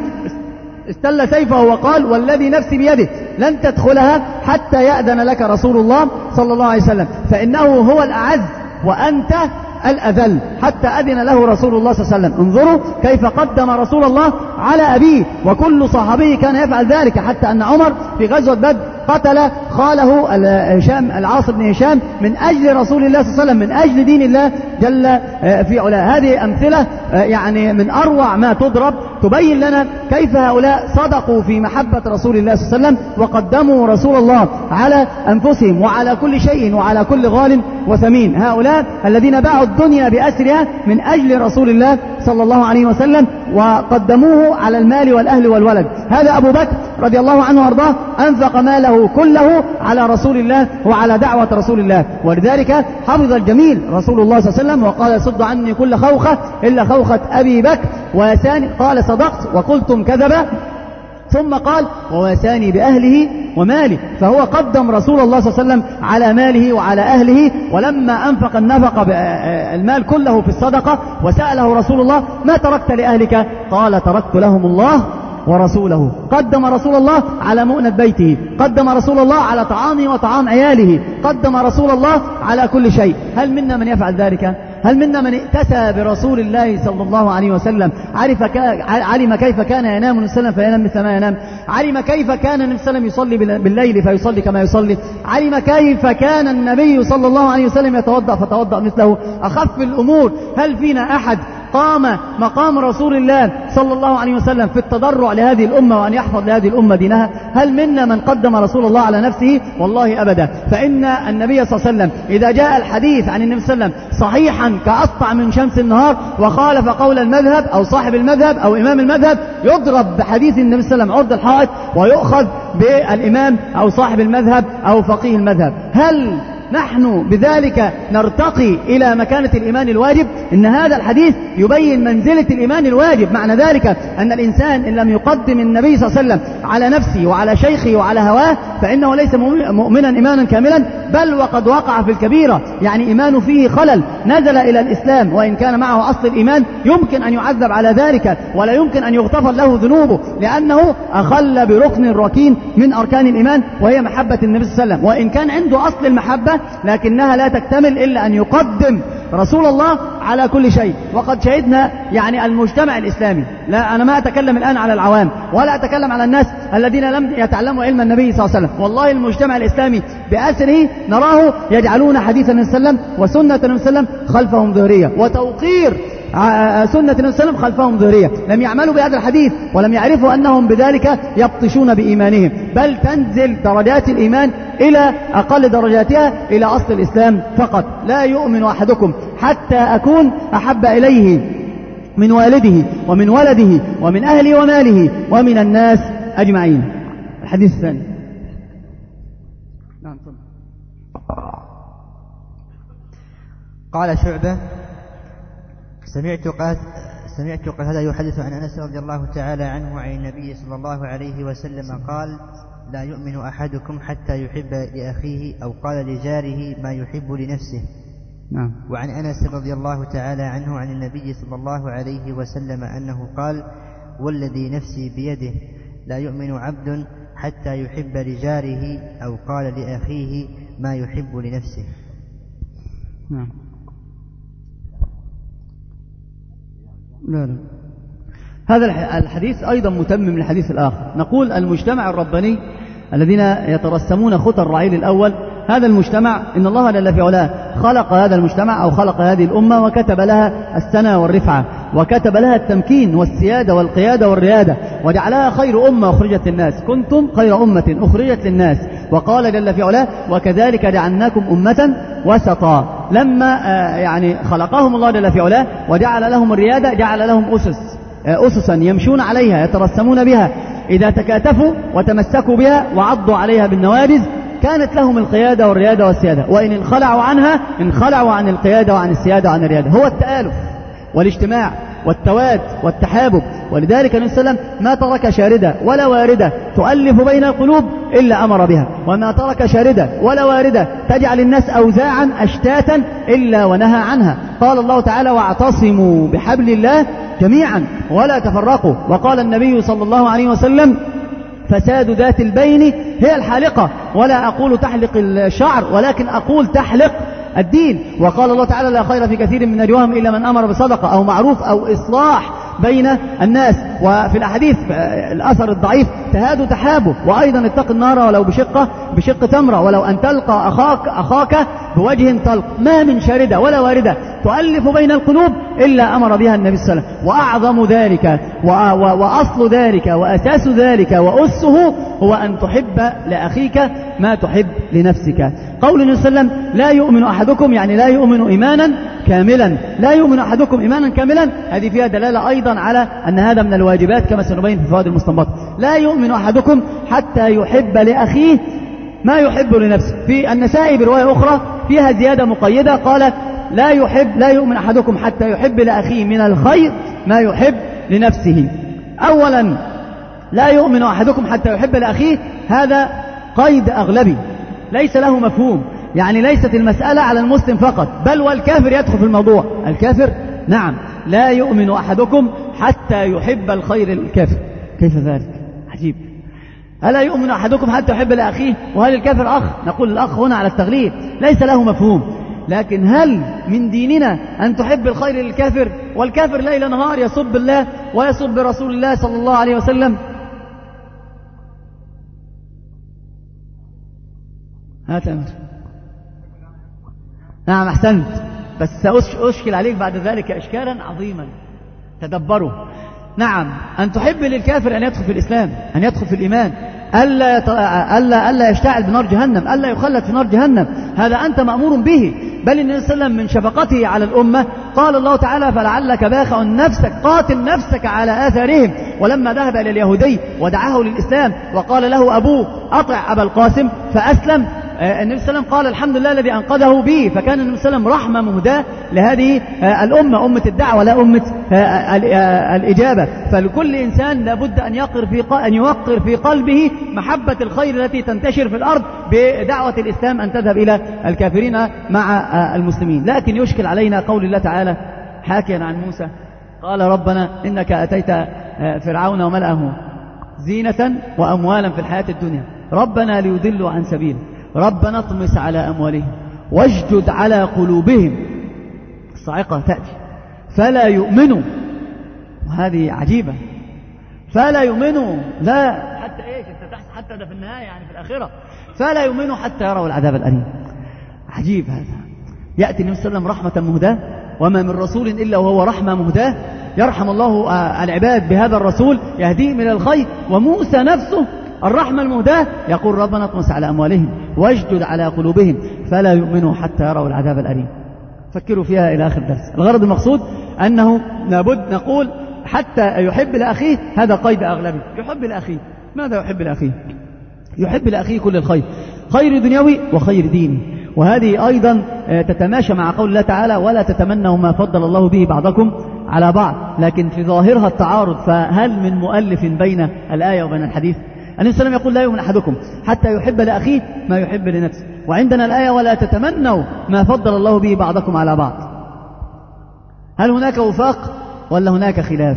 استل سيفه وقال والذي نفسي بيده لن تدخلها حتى يأذن لك رسول الله صلى الله عليه وسلم، فإنه هو الأعز وأنت الأذل، حتى أذن له رسول الله صلى الله عليه وسلم. انظروا كيف قدم رسول الله على أبيه، وكل صحابيه كان يفعل ذلك، حتى أن عمر في غزوة بدر قتل خاله هشام العاص بن هشام من أجل رسول الله صلى الله عليه وسلم، من أجل دين الله جل في علاه. هذه أمثلة يعني من أروع ما تضرب تبين لنا كيف هؤلاء صدقوا في محبة رسول الله صلى الله عليه وسلم وقدموا رسول الله على أنفسهم وعلى كل شيء وعلى كل غال وثمين. هؤلاء الذين باعوا الدنيا بأسرها من أجل رسول الله صلى الله عليه وسلم وقدموه على المال والأهل والولد. هذا أبو بكر رضي الله عنه وارضاه أنفق ماله كله على رسول الله وعلى دعوة رسول الله، ولذلك حفظ الجميل رسول الله صلى الله عليه وسلم وقال صد عني كل خوخة إلا خوخة أبي بكر ويساني، قال صدقت وقلتم كذبا، ثم قال وواساني بأهله وماله. فهو قدم رسول الله صلى الله عليه وسلم على ماله وعلى أهله. ولما أنفق النفق المال كله في الصدقة وسأله رسول الله ما تركت لأهلك؟ قال تركت لهم الله ورسوله. قدم رسول الله على مؤنة بيته، قدم رسول الله على طعامه وطعام عياله، قدم رسول الله على كل شيء. هل منا من يفعل ذلك؟ هل منا من ائتسى برسول الله صلى الله عليه وسلم؟ علم كيف كان ينام النبي صلى الله عليه وسلم فينام مثل ما ينام، علم كيف كان النبي صلى الله عليه وسلم يصلي بالليل فيصلي كما يصلي، علم كيف كان النبي صلى الله عليه وسلم يتوضأ فتوضأ مثله. أخف الأمور، هل فينا أحد قام مقام رسول الله صلى الله عليه وسلم في التضرع لهذه الأمة وأن يحفظ لهذه الأمة دينها؟ هل منا من قدم رسول الله على نفسه؟ والله أبدا. فإن النبي صلى الله عليه وسلم إذا جاء الحديث عن النبي صلى الله عليه وسلم صحيحا كأسطع من شمس النهار وخالف قول المذهب أو صاحب المذهب أو إمام المذهب، يضرب بحديث النبي صلى الله عليه وسلم عرض الحائط ويؤخذ بالإمام أو صاحب المذهب أو فقيه المذهب. هل نحن بذلك نرتقي إلى مكانة الإيمان الواجب؟ إن هذا الحديث يبين منزلة الإيمان الواجب. معنى ذلك أن الإنسان إن لم يقدم النبي صلى الله عليه وسلم على نفسه وعلى شيخه وعلى هواه فإنه ليس مؤمنا إيمانا كاملا، بل وقد وقع في الكبيرة، يعني إيمانه فيه خلل، نزل إلى الإسلام وإن كان معه أصل الإيمان يمكن أن يعذب على ذلك ولا يمكن أن يغتفر له ذنوبه، لأنه أخل بركن ركين من أركان الإيمان وهي محبة النبي صلى الله عليه وسلم. وإن كان عنده أصل المحبة لكنها لا تكتمل إلا أن يقدم رسول الله على كل شيء. وقد شهدنا يعني المجتمع الإسلامي، لا أنا ما أتكلم الآن على العوام ولا أتكلم على الناس الذين لم يتعلموا علم النبي صلى الله عليه وسلم، والله المجتمع الإسلامي بأسره نراه يجعلون حديث النبي صلى الله عليه وسلم وسنة النبي صلى الله عليه وسلم خلفهم ظهرية، وتوقير سنة النبي صلى الله عليه وسلم خلفهم ظهرية. لم يعملوا بهذا الحديث ولم يعرفوا أنهم بذلك يبطشون بإيمانهم، بل تنزل درجات الإيمان إلى أقل درجاتها إلى أصل الإسلام فقط. لا يؤمن أحدكم حتى أكون أحب إليه من والده ومن ولده ومن أهله وماله ومن الناس أجمعين. الحديث الثاني. سمعت قال هذا يحدث عن أنس رضي الله تعالى عنه عن النبي صلى الله عليه وسلم قال لا يؤمن أحدكم حتى يحب لأخيه أو قال لجاره ما يحب لنفسه. نعم. وعن أنس رضي الله تعالى عنه عن النبي صلى الله عليه وسلم أنه قال والذي نفسي بيده لا يؤمن عبد حتى يحب لجاره أو قال لأخيه ما يحب لنفسه. نعم. لا هذا الحديث أيضا متمم للحديث الآخر. نقول المجتمع الرباني الذين يترسمون خطى الرعيل الأول، هذا المجتمع إن الله جل في علاه خلق هذا المجتمع أو خلق هذه الأمة وكتب لها السنة والرفعة وكتب لها التمكين والسيادة والقيادة والريادة وجعلها خير أمة أخرجت للناس، كنتم خير أمة أخرجت للناس. وقال جل في علاه وكذلك جعلناكم أمة وسطا. لما يعني خلقهم الله جل في علاه وجعل لهم الريادة جعل لهم أسسا يمشون عليها يترسمون بها، إذا تكاتفوا وتمسكوا بها وعضوا عليها بالنواجذ كانت لهم القيادة والريادة والسيادة، وإن انخلعوا عنها انخلعوا عن القيادة وعن السيادة وعن الريادة. هو التآلف والاجتماع والتواد والتحابب. ولذلك النبي صلى الله عليه وسلم ما ترك شاردة ولا واردة تؤلف بين القلوب إلا أمر بها، وما ترك شاردة ولا واردة تجعل الناس أوزاعا أشتاتا إلا ونهى عنها. قال الله تعالى واعتصموا بحبل الله جميعا ولا تفرقوا. وقال النبي صلى الله عليه وسلم فساد ذات البين هي الحالقة، ولا أقول تحلق الشعر ولكن أقول تحلق الدين. وقال الله تعالى لا خير في كثير من نجواهم إلا من أمر بصدقة أو معروف أو إصلاح بين الناس. وفي الأحاديث الأثر الضعيف تهاد تحابه، وأيضا اتق النار ولو بشق تمرة، ولو أن تلقى أخاك بوجه طلق. ما من شاردة ولا واردة تؤلف بين القلوب إلا أمر بها النبي صلى الله عليه وسلم. وأعظم ذلك وأصل ذلك وأساس ذلك وأسه هو أن تحب لأخيك ما تحب لنفسك. قول النبي صلى الله عليه وسلم لا يؤمن أحدكم يعني لا يؤمن إيمانا كاملا، لا يؤمن أحدكم إيمانا كاملا، هذه فيها دلالة أيضا على أن هذا من الواجبات كما سنبين في فوائد المستنبطة. لا يؤمن أحدكم حتى يحب لأخيه ما يحب لنفسه. في النسائي برواية أخرى فيها زيادة مقيدة قال لا يؤمن أحدكم حتى يحب لأخيه من الخير ما يحب لنفسه. أولا لا يؤمن أحدكم حتى يحب لأخيه، هذا قيد أغلبي ليس له مفهوم، يعني ليست المسألة على المسلم فقط بل والكافر يدخل في الموضوع. الكافر نعم لا يؤمن أحدكم حتى يحب الخير للكافر. كيف ذلك؟ عجيب. ألا يؤمن أحدكم حتى يحب لأخيه؟ وهل الكافر أخ؟ نقول الأخ هنا على التغليب ليس له مفهوم، لكن هل من ديننا أن تحب الخير للكافر؟ والكافر ليل نهار يسب الله ويسب رسول الله صلى الله عليه وسلم. هاتمر. نعم أحسنت، بس سأشكل عليك بعد ذلك إشكالا عظيما تدبروا. نعم أن تحب للكافر أن يدخل في الإسلام، أن يدخل في الإيمان، ألا يشتعل بنار جهنم، ألا يخلد في نار جهنم، هذا أنت مأمور به. بل النبي صلى الله عليه وسلم من شفقته على الأمة قال الله تعالى فلعلك باخع نفسك، قاتل نفسك على آثارهم. ولما ذهب إلى اليهودي ودعاه للإسلام وقال له أبوه أطع أبا القاسم فأسلم، النبي صلى الله عليه وسلم قال الحمد لله الذي أنقذه به. فكان النبي صلى الله عليه وسلم رحمة مهداة لهذه الأمة، أمة الدعوة لا أمة الإجابة. فلكل إنسان لابد أن يوقر في قلبه محبة الخير التي تنتشر في الأرض بدعوة الإسلام أن تذهب إلى الكافرين مع المسلمين. لكن يشكل علينا قول الله تعالى حاكيا عن موسى قال ربنا إنك أتيت فرعون وملأه زينة وأموالا في الحياة الدنيا ربنا ليضلوا عن سبيل ربنا اطمس على أموالهم واشدد على قلوبهم. الصاعقة تأتي فلا يؤمنوا، وهذه عجيبة، فلا يؤمنوا لا حتى إيش حتى ده في النهاية يعني في الآخرة، فلا يؤمنوا حتى يروا العذاب الأليم. عجيب هذا. يأتي النبي صلى الله عليه وسلم رحمة مهداة، وما من رسول إلا وهو رحمة مهداة، يرحم الله العباد بهذا الرسول يهديهم إلى الخير. وموسى نفسه الرحمة المهداة يقول ربنا اطمس على أموالهم واشدد على قلوبهم فلا يؤمنوا حتى يروا العذاب الأليم. فكروا فيها إلى آخر درس. الغرض المقصود أنه لابد نقول حتى يحب لأخيه، هذا قيد أغلبي. يحب لأخيه، ماذا يحب لأخيه؟ يحب لأخيه كل الخير، خير دنيوي وخير ديني. وهذه أيضا تتماشى مع قول الله تعالى ولا تتمنوا ما فضل الله به بعضكم على بعض، لكن في ظاهرها التعارض. فهل من مؤلف بين الآية وبين الحديث؟ النبي صلى الله عليه وسلم يقول لا يؤمن أحدكم حتى يحب لأخيه ما يحب لنفسه، وعندنا الآية ولا تتمنوا ما فضل الله به بعضكم على بعض. هل هناك وفاق ولا هناك خلاف؟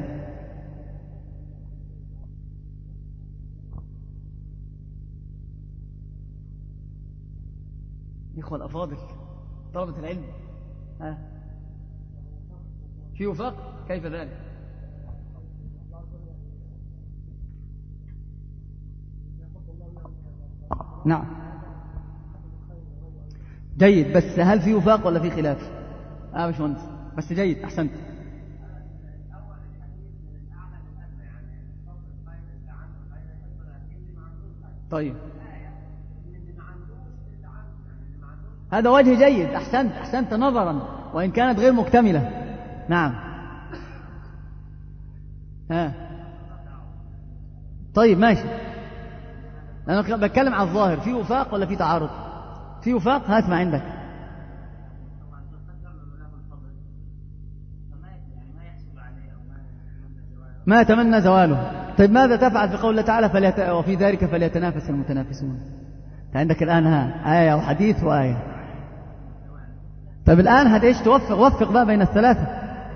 إخوة الأفاضل طلبة العلم، في وفاق؟ كيف ذلك؟ نعم جيد، بس هل في وفاق ولا في خلاف؟ مش مهندس، بس جيد أحسنت. طيب هذا وجه جيد، أحسنت نظرا وإن كانت غير مكتملة. نعم طيب ماشي، أنا بتكلم عن الظاهر، في وفاق ولا في تعارض؟ في وفاق، هات ما عندك. ما يتمنى زواله. طيب ماذا تفعل في قول الله تعالى وفي ذلك فليتنافس المتنافسون؟ عندك الآن آية وحديث وآية. طيب الآن هتعيش وفق بقى بين الثلاثة.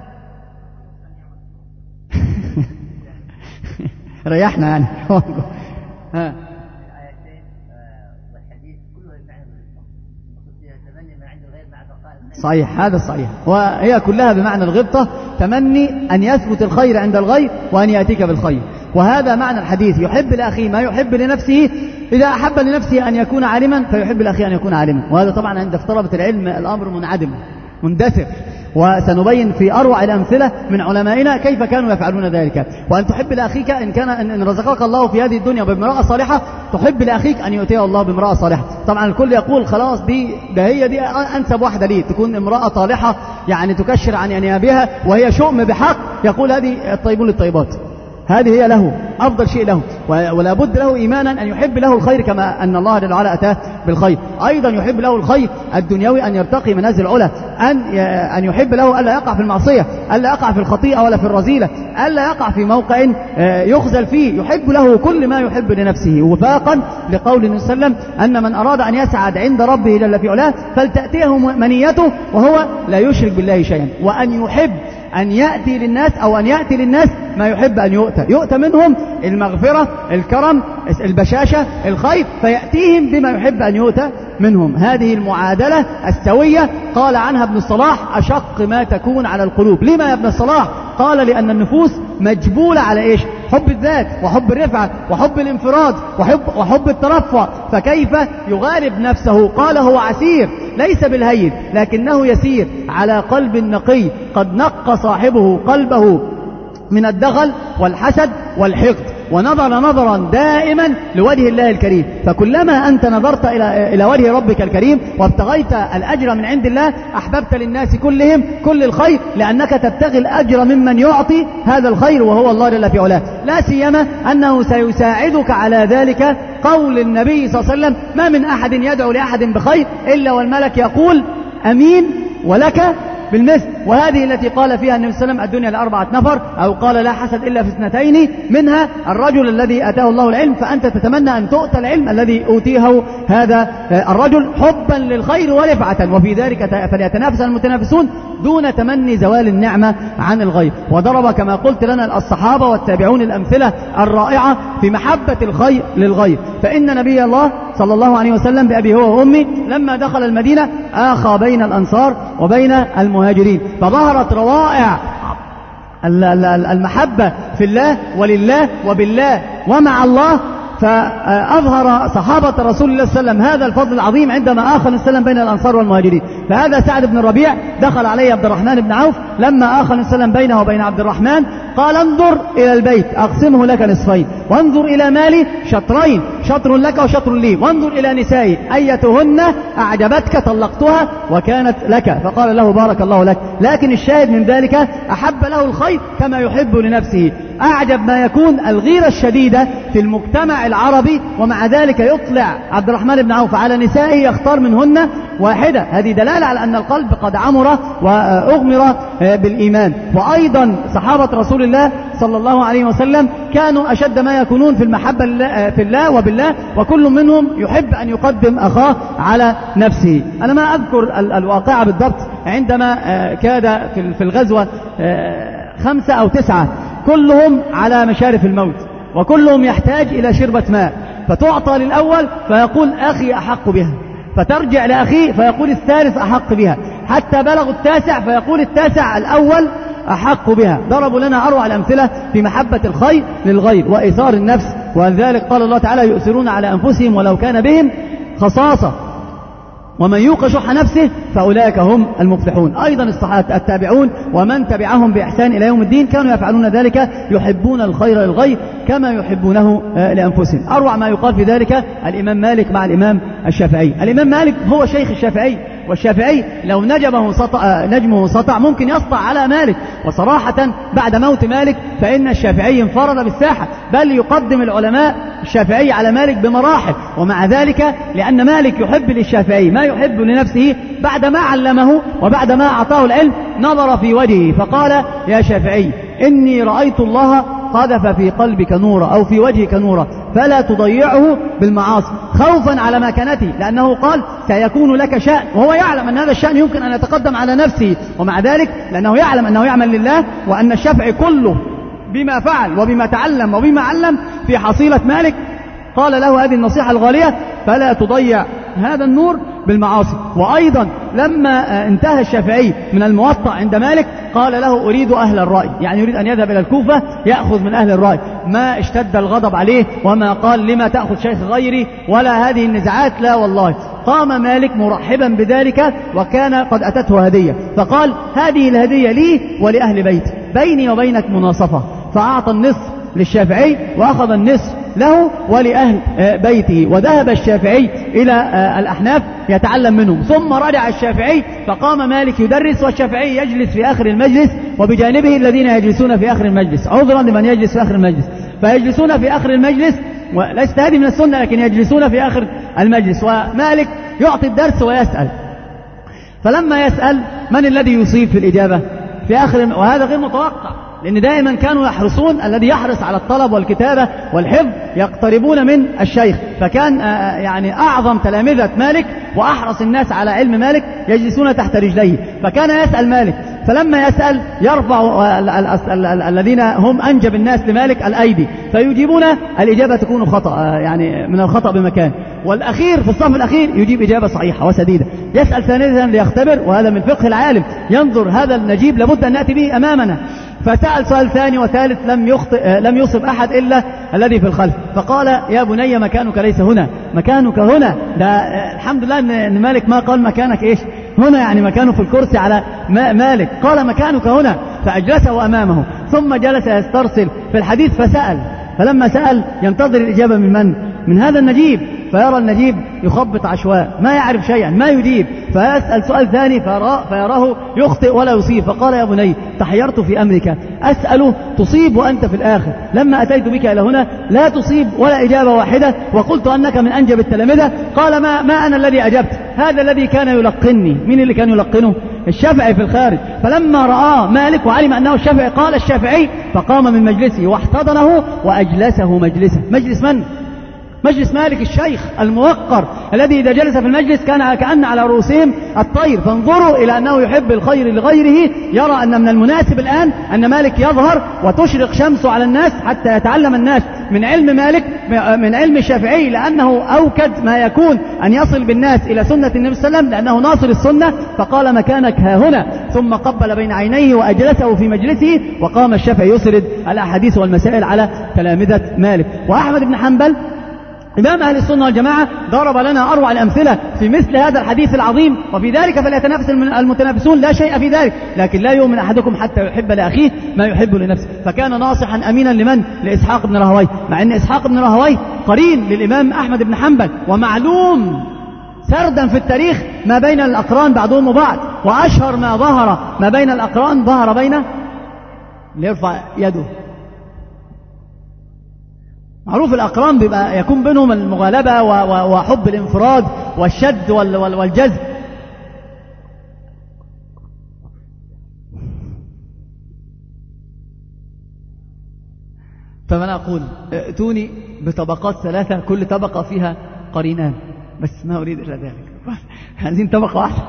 ريحنا يعني. صحيح، هذا صحيح، وهي كلها بمعنى الغبطة، تمني أن يثبت الخير عند الغير وأن يأتيك بالخير، وهذا معنى الحديث. يحب لأخيه ما يحب لنفسه، إذا أحب لنفسه أن يكون عالما فيحب لأخيه أن يكون عالما، وهذا طبعا عند طلبة العلم الأمر منعدم مندثر، وسنبين في أروع الأمثلة من علمائنا كيف كانوا يفعلون ذلك. وأن تحب لأخيك إن رزقك الله في هذه الدنيا بامرأة صالحة، تحب لأخيك أن يؤتيه الله بامرأة صالحة. طبعا الكل يقول خلاص هي دي أنسب واحدة لي، تكون امرأة طالحة يعني تكشر عن أنيابها وهي شؤم بحق، يقول هذه الطيبون للطيبات، هذه هي له أفضل شيء له، ولا بد له إيمانا أن يحب له الخير كما أن الله جل وعلا أتاه بالخير. أيضا يحب له الخير الدنيوي، أن يرتقي منازل العلا، أن يحب له ألا يقع في المعصية، ألا يقع في الخطيئة ولا في الرذيلة، ألا يقع في موقع يخزل فيه، يحب له كل ما يحب لنفسه، وفاقا لقول النبي صلى الله عليه وسلم أن من أراد أن يسعد عند ربه جل في علاه فلتأتيه منيته وهو لا يشرك بالله شيئا، وأن يحب أن يأتي للناس أو أن يأتي للناس ما يحب أن يؤتى منهم، المغفرة، الكرم، البشاشة، الخير، فيأتيهم بما يحب أن يؤتى منهم. هذه المعادلة السوية قال عنها ابن الصلاح أشق ما تكون على القلوب. لما يا ابن الصلاح؟ قال لأن النفوس مجبولة على إيش؟ حب الذات وحب الرفعة وحب الانفراد وحب الترفع، فكيف يغالب نفسه؟ قال هو عسير ليس بالهين لكنه يسير على قلب نقي قد نقى صاحبه قلبه من الدغل والحسد والحقد، ونظر نظرا دائما لوجه الله الكريم. فكلما أنت نظرت إلى وجه ربك الكريم وابتغيت الأجر من عند الله أحببت للناس كلهم كل الخير، لأنك تبتغي الأجر ممن يعطي هذا الخير وهو الله جل في علاه. لا سيما أنه سيساعدك على ذلك قول النبي صلى الله عليه وسلم ما من أحد يدعو لأحد بخير إلا والملك يقول أمين ولك بالمثل. وهذه التي قال فيها النبي صلى الله عليه وسلم الدنيا لأربعة نفر، أو قال لا حسد إلا في اثنتين، منها الرجل الذي أتاه الله العلم، فأنت تتمنى أن تؤتى العلم الذي أوتيه هذا الرجل حبا للخير ورفعة، وفي ذلك فليتنافس المتنافسون دون تمني زوال النعمة عن الغير. وضرب كما قلت لنا الصحابة والتابعون الأمثلة الرائعة في محبة الخير للغير. فإن نبي الله صلى الله عليه وسلم بأبي هو وأمي لما دخل المدينة آخى بين الأنصار وبين المهاجرين، فظهرت روائع المحبة في الله ولله وبالله ومع الله، فأظهر صحابة رسول الله صلى الله عليه وسلم هذا الفضل العظيم عندما آخى النبي صلى الله عليه وسلم بين الأنصار والمهاجرين. فهذا سعد بن الربيع دخل عليه عبد الرحمن بن عوف لما آخى النبي صلى الله عليه وسلم بينه وبين عبد الرحمن، قال انظر إلى البيت أقسمه لك نصفين، وانظر إلى مالي شطرين، شطر لك وشطر لي، وانظر إلى نسائي أيتهن أعجبتك طلقتها وكانت لك، فقال له بارك الله لك. لكن الشاهد من ذلك أحب له الخير كما يحب لنفسه، أعجب ما يكون الغيرة الشديدة في المجتمع العربي، ومع ذلك يطلع عبد الرحمن بن عوف على نسائه يختار منهن واحدة. هذه دلالة على أن القلب قد عمر وأغمر بالإيمان. وأيضا صحابة رسول الله صلى الله عليه وسلم كانوا أشد ما يكونون في المحبة في الله وبالله، وكل منهم يحب أن يقدم أخاه على نفسه. أنا ما أذكر الواقعة بالضبط، عندما كاد في الغزوة 5 أو 9 كلهم على مشارف الموت، وكلهم يحتاج إلى شربة ماء، فتعطى للأول فيقول أخي أحق بها، فترجع لأخيه فيقول الثالث أحق بها، حتى بلغوا 9 فيقول 9 الأول أحق بها. ضربوا لنا أروع الأمثلة في محبة الخير للغير وإيثار النفس، ولذلك قال الله تعالى يؤثرون على أنفسهم ولو كان بهم خصاصة ومن يوق شح نفسه فأولئك هم المفلحون. أيضا التابعون ومن تبعهم بإحسان إلى يوم الدين كانوا يفعلون ذلك، يحبون الخير للغير كما يحبونه لأنفسهم. أروع ما يقال في ذلك الإمام مالك مع الإمام الشافعي. الإمام مالك هو شيخ الشافعي، والشافعي لو نجمه سطع ممكن يسطع على مالك. وصراحة بعد موت مالك فإن الشافعي انفرد بالساحة، بل يقدم العلماء الشافعي على مالك بمراحل. ومع ذلك لأن مالك يحب للشافعي ما يحب لنفسه، بعد ما علمه وبعد ما أعطاه العلم نظر في وجهه فقال يا شافعي إني رأيت الله قذف في قلبك نورا أو في وجهك نورا فلا تضيعه بالمعاصي خوفا على مكانته، لأنه قال سيكون لك شأن، وهو يعلم أن هذا الشأن يمكن أن يتقدم على نفسه، ومع ذلك لأنه يعلم أنه يعمل لله، وأن الشافعي كله بما فعل وبما تعلم وبما علم في حصيلة مالك، قال له هذه النصيحة الغالية فلا تضيع هذا النور بالمعاصي. وأيضا لما انتهى الشافعي من الموطأ عند مالك قال له أريد أهل الرأي، يعني يريد أن يذهب إلى الكوفة يأخذ من أهل الرأي. ما اشتد الغضب عليه وما قال لما تأخذ شيخ غيري ولا هذه النزاعات، لا والله. قام مالك مرحبا بذلك، وكان قد أتته هدية فقال هذه الهدية لي ولأهل بيتي، بيني وبينك مناصفة، فأعطى النصف للشافعي وأخذ النصف له ولأهل بيته. وذهب الشافعي إلى الأحناف يتعلم منهم، ثم رجع الشافعي فقام مالك يدرس، والشافعي يجلس في آخر المجلس وبجانبه الذين يجلسون في آخر المجلس، عذرا لمن يجلس في آخر المجلس، فيجلسون في آخر المجلس، وليست هذه من السنة لكن يجلسون في آخر المجلس، ومالك يعطي الدرس ويسأل. فلما يسأل من الذي يصيب في الإجابة في آخر وهذا غير متوقع، لأن دائما كانوا يحرصون، الذي يحرص على الطلب والكتابة والحفظ يقتربون من الشيخ، فكان يعني أعظم تلامذة مالك وأحرص الناس على علم مالك يجلسون تحت رجليه، فكان يسأل مالك، فلما يسأل يرفع الذين هم أنجب الناس لمالك الأيدي فيجيبون، الإجابة تكون خطأ يعني من الخطأ بمكان، والأخير في الصف الأخير يجيب إجابة صحيحة وسديدة. يسأل ثانيا ليختبر، وهذا من فقه العالم، ينظر هذا النجيب لابد أن نأتي به أمامنا، فسأل سؤال ثاني وثالث لم يصب أحد إلا الذي في الخلف، فقال يا بني مكانك ليس هنا، مكانك هنا. ده الحمد لله أن مالك ما قال مكانك إيش هنا، يعني مكانه في الكرسي على مالك، قال مكانك هنا، فأجلسه أمامه، ثم جلس يسترسل في الحديث فسأل، فلما سأل ينتظر الإجابة من هذا النجيب، فيرى النجيب يخبط عشواء ما يعرف شيئا ما يجيب، فيسأل سؤال ثاني فيراه يخطئ ولا يصيب، فقال يا بني تحيرت في أمرك، أسأل تصيب وأنت في الآخر، لما أتيت بك إلى هنا لا تصيب ولا إجابة واحدة، وقلت أنك من أنجب التلامذة. قال ما أنا الذي أجبت، هذا الذي كان يلقني. من اللي كان يلقنه؟ الشافعي في الخارج. فلما رأى مالك وعلم أنه الشافعي قال الشافعي، فقام من مجلسه واحتضنه وأجلسه مجلسه. مجلس من؟ مجلس مالك الشيخ الموقر، الذي إذا جلس في المجلس كأن على رؤوسهم الطير. فانظروا إلى أنه يحب الخير لغيره، يرى أن من المناسب الآن أن مالك يظهر وتشرق شمسه على الناس حتى يتعلم الناس من علم مالك من علم الشافعي، لأنه أوكد ما يكون أن يصل بالناس إلى سنة النبي صلى الله عليه وسلم، لأنه ناصر السنة. فقال مكانك ها هنا، ثم قبل بين عينيه وأجلسه في مجلسه، وقام الشافعي يسرد الأحاديث والمسائل على تلامذة مالك. وأحمد بن حنبل إمام أهل السنة والجماعة ضرب لنا أروع الأمثلة في مثل هذا الحديث العظيم، وفي ذلك فليتنافس المتنافسون، لا شيء في ذلك، لكن لا يؤمن أحدكم حتى يحب لأخيه ما يحب لنفسه. فكان ناصحا أمينا لمن؟ لإسحاق بن راهويه، مع أن إسحاق بن راهويه قرين للإمام أحمد بن حنبل، ومعلوم سردا في التاريخ ما بين الأقران بعضهم وبعض، وأشهر ما ظهر ما بين الأقران ظهر بين ليرفع يده معروف الأقران بيبقى يكون بينهم المغالبة وحب الانفراد والشد والجذب. فأنا أقول ائتوني بطبقات ثلاثة، كل طبقة فيها قرينان، بس ما أريد إلا ذلك. عايزين طبقة واحدة.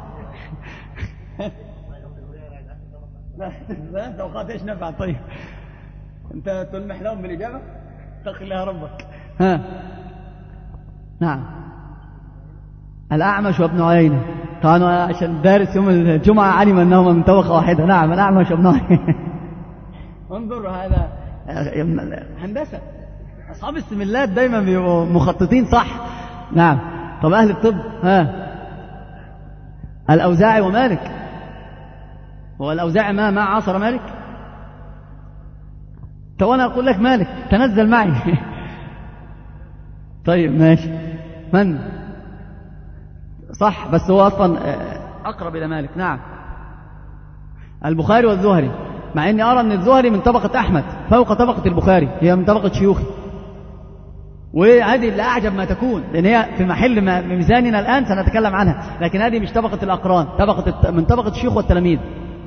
لا طبقات إيش نفع؟ طيب أنت تلمح لهم بالإجابة، اتق الله ربك. ها نعم. الأعمش وابن عيينة، طبعا عشان دارس يوم الجمعة علم أنهما من طبقة واحدة. نعم الأعمش وابن عيينة. انظر هذا هندسة، أصحاب السملات دايما بيبقوا مخططين صح. نعم. طب أهل الطب ها الأوزاعي ومالك. هو الأوزاعي ما عاصر مالك؟ طب أنا أقول لك مالك، تنزل معي. طيب ماشي. من صح، بس هو أصلا أقرب إلى مالك. نعم البخاري والزهري، مع أني أرى أن الزهري من طبقة أحمد فوق طبقة البخاري، هي من طبقة شيوخي، وهذه اللي أعجب ما تكون، لأن هي في محل ميزاننا الآن سنتكلم عنها، لكن هذه مش طبقة الأقران، من طبقة الشيوخ والتلاميذ.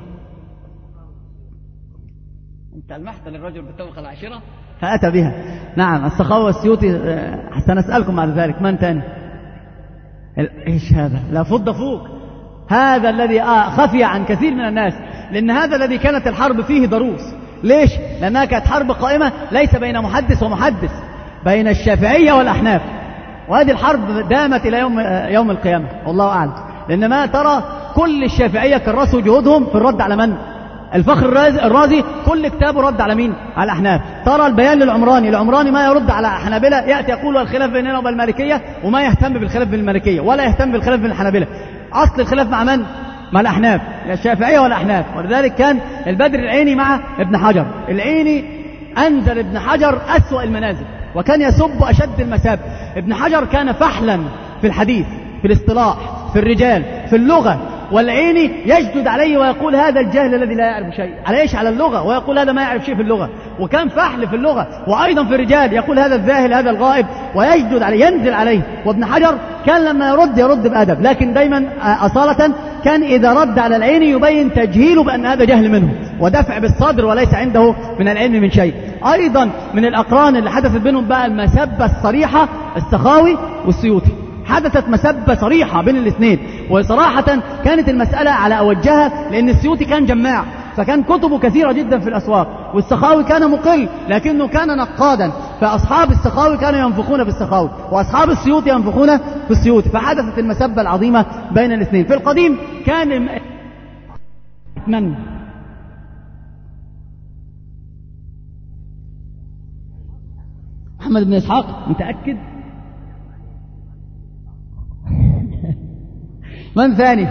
أنت المحت للرجل بالطبقة العاشرة فأتى بها. نعم السخاوي والسيوطي سنسألكم بعد ذلك. من تاني؟ إيش هذا؟ لا فض فوق، هذا الذي خفي عن كثير من الناس، لأن هذا الذي كانت الحرب فيه ضروس. ليش؟ لأنها كانت حرب قائمة ليس بين محدث ومحدث، بين الشافعية والأحناف، وهذه الحرب دامت إلى يوم القيامة والله أعلم. لأن ما ترى كل الشافعية كرسوا جهودهم في الرد على من؟ الفخر الرازي كل كتابه رد على مين؟ على الأحناف. ترى البيان العمراني ما يرد على حنابلة، يأتي يقول الخلاف بيننا وبين المالكية، وما يهتم بالخلاف بين المالكية ولا يهتم بالخلاف بين الحنابلة. أصل الخلاف مع من؟ مع الأحناف، الشافعية والأحناف. ولذلك كان البدر العيني مع ابن حجر. العيني أنزل ابن حجر أسوأ المنازل، وكان يسب أشد المساب. ابن حجر كان فحلا في الحديث، في الاصطلاح، في الرجال، في اللغة، والعيني يجدد عليه ويقول هذا الجاهل الذي لا يعرف شيء. على ايش؟ على اللغة، ويقول هذا ما يعرف شيء في اللغة، وكان فحل في اللغة. وأيضا في الرجال يقول هذا الذاهل هذا الغائب، ويجدد عليه ينزل عليه. وابن حجر كان لما يرد بأدب، لكن دايما أصالة كان إذا رد على العيني يبين تجهيله بأن هذا جهل منه، ودفع بالصدر وليس عنده من العلم من شيء. أيضا من الأقران اللي حدثت بينهم بقى المسبة الصريحة السخاوي والسيوطي، حدثت مسبة صريحة بين الاثنين. وصراحة كانت المسألة على أوجها، لأن السيوطي كان جماع، فكان كتبه كثيرة جدا في الأسواق، والسخاوي كان مقل لكنه كان نقادا، فأصحاب السخاوي كانوا ينفخون في السخاوي، وأصحاب السيوطي ينفخون في السيوطي، فحدثت المسبة العظيمة بين الاثنين. في القديم كان من محمد بن إسحاق، متأكد؟ من ثاني؟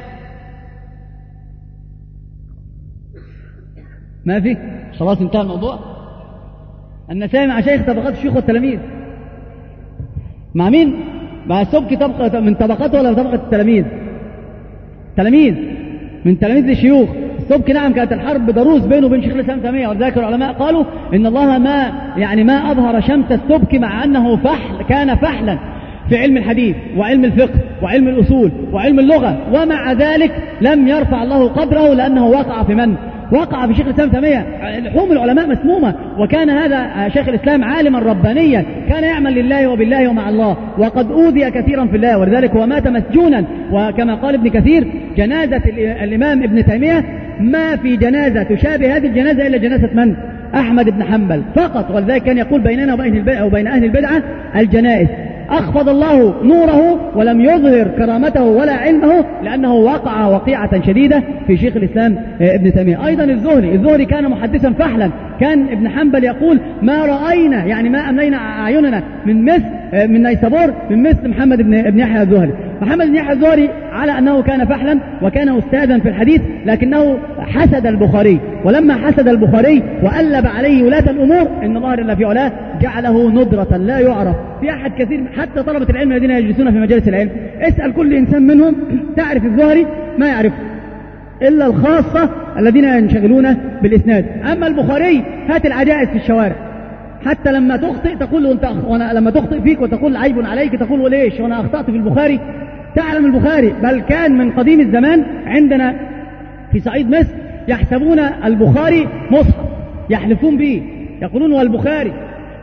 ما في؟ خلاص انتهى الموضوع. النسائي مع شيخ طبقات الشيوخ والتلاميذ. مع مين؟ مع السبكي طبقة من طبقاته ولا طبقة التلاميذ؟ تلاميذ من تلاميذ الشيوخ. السبكي نعم كانت الحرب ضروس بينه وبين شيخ الإسلام تيمية، وذلك العلماء قالوا إن الله ما أظهر شمس السبكي مع أنه كان فحلا في علم الحديث وعلم الفقه وعلم الأصول وعلم اللغة، ومع ذلك لم يرفع الله قدره، لأنه وقع في من؟ وقع في شيخ الإسلام تيمية. لحوم العلماء مسمومة، وكان هذا شيخ الإسلام عالما ربانيا، كان يعمل لله وبالله ومع الله، وقد أوذي كثيرا في الله، ولذلك هو مات مسجونا. وكما قال ابن كثير جنازة الإمام ابن تيمية ما في جنازة تشابه هذه الجنازة إلا جنازة من؟ أحمد بن حنبل فقط. ولذلك كان يقول بيننا وبين أهل البدعة الجنائز. أخفض الله نوره ولم يظهر كرامته ولا علمه، لأنه وقع وقيعة شديدة في شيخ الإسلام ابن تيمية. أيضا الزهري كان محدثا فحلا، كان ابن حنبل يقول ما رأينا، يعني ما أملينا أعيننا من نيسابور من مثل محمد بن يحيى الزهري. محمد بن يحيى الزهري على أنه كان فحلا وكان أستاذا في الحديث، لكنه حسد البخاري، ولما حسد البخاري وألب عليه ولاة الأمور إن الله إلا في علاه جعله ندرة لا يعرف في أحد كثير، حتى طلبة العلم الذين يجلسون في مجالس العلم. اسأل كل إنسان منهم تعرف الزهري ما يعرف إلا الخاصة الذين ينشغلون بالإسناد. أما البخاري هات العجائز في الشوارع، حتى لما تخطئ تقول له وأنا لما تخطئ فيك وتقول عيب عليك تقول ليش وأنا أخطأت في البخاري. تعلم البخاري بل كان من قديم الزمان عندنا في صعيد مصر يحسبون البخاري مصحف يحلفون به يقولون هو البخاري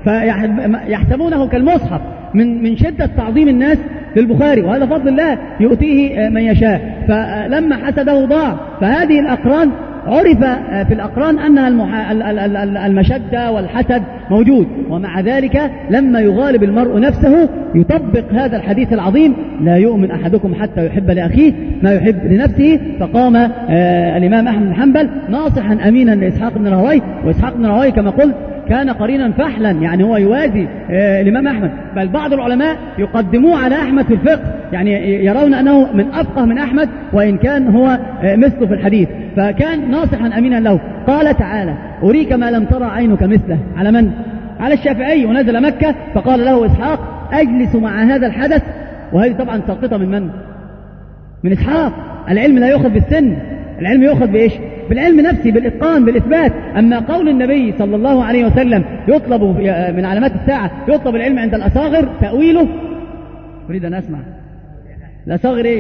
فيحسبونه كالمصحف من شدة تعظيم الناس للبخاري، وهذا فضل الله يؤتيه من يشاء. فلما حسده ضاع. فهذه الأقران عرف في الأقران أنها المشدة والحسد موجود، ومع ذلك لما يغالب المرء نفسه يطبق هذا الحديث العظيم لا يؤمن أحدكم حتى يحب لأخيه ما يحب لنفسه. فقام الإمام أحمد بن حنبل ناصحا أمينا لإسحاق بن راهويه، وإسحاق بن راهويه كما قلت كان قرينا فحلا، يعني هو يوازي الإمام أحمد، بل بعض العلماء يقدموه على أحمد في الفقه، يعني يرون أنه من أفقه من أحمد وإن كان هو مثله في الحديث. فكان ناصحا أمينا له. قال تعالى أريك ما لم ترى عينك مثله. على من؟ على الشافعي. ونزل مكة فقال له إسحاق أجلس مع هذا الحدث. وهذه طبعا ساقطة من من؟ من إسحاق. العلم لا يؤخذ بالسن، العلم يؤخذ بإيش؟ بالعلم نفسه، بالإتقان، بالإثبات. أما قول النبي صلى الله عليه وسلم يطلب من علامات الساعة يطلب العلم عند الأصاغر، تأويله أريد أن أسمع. الأصاغر إيش؟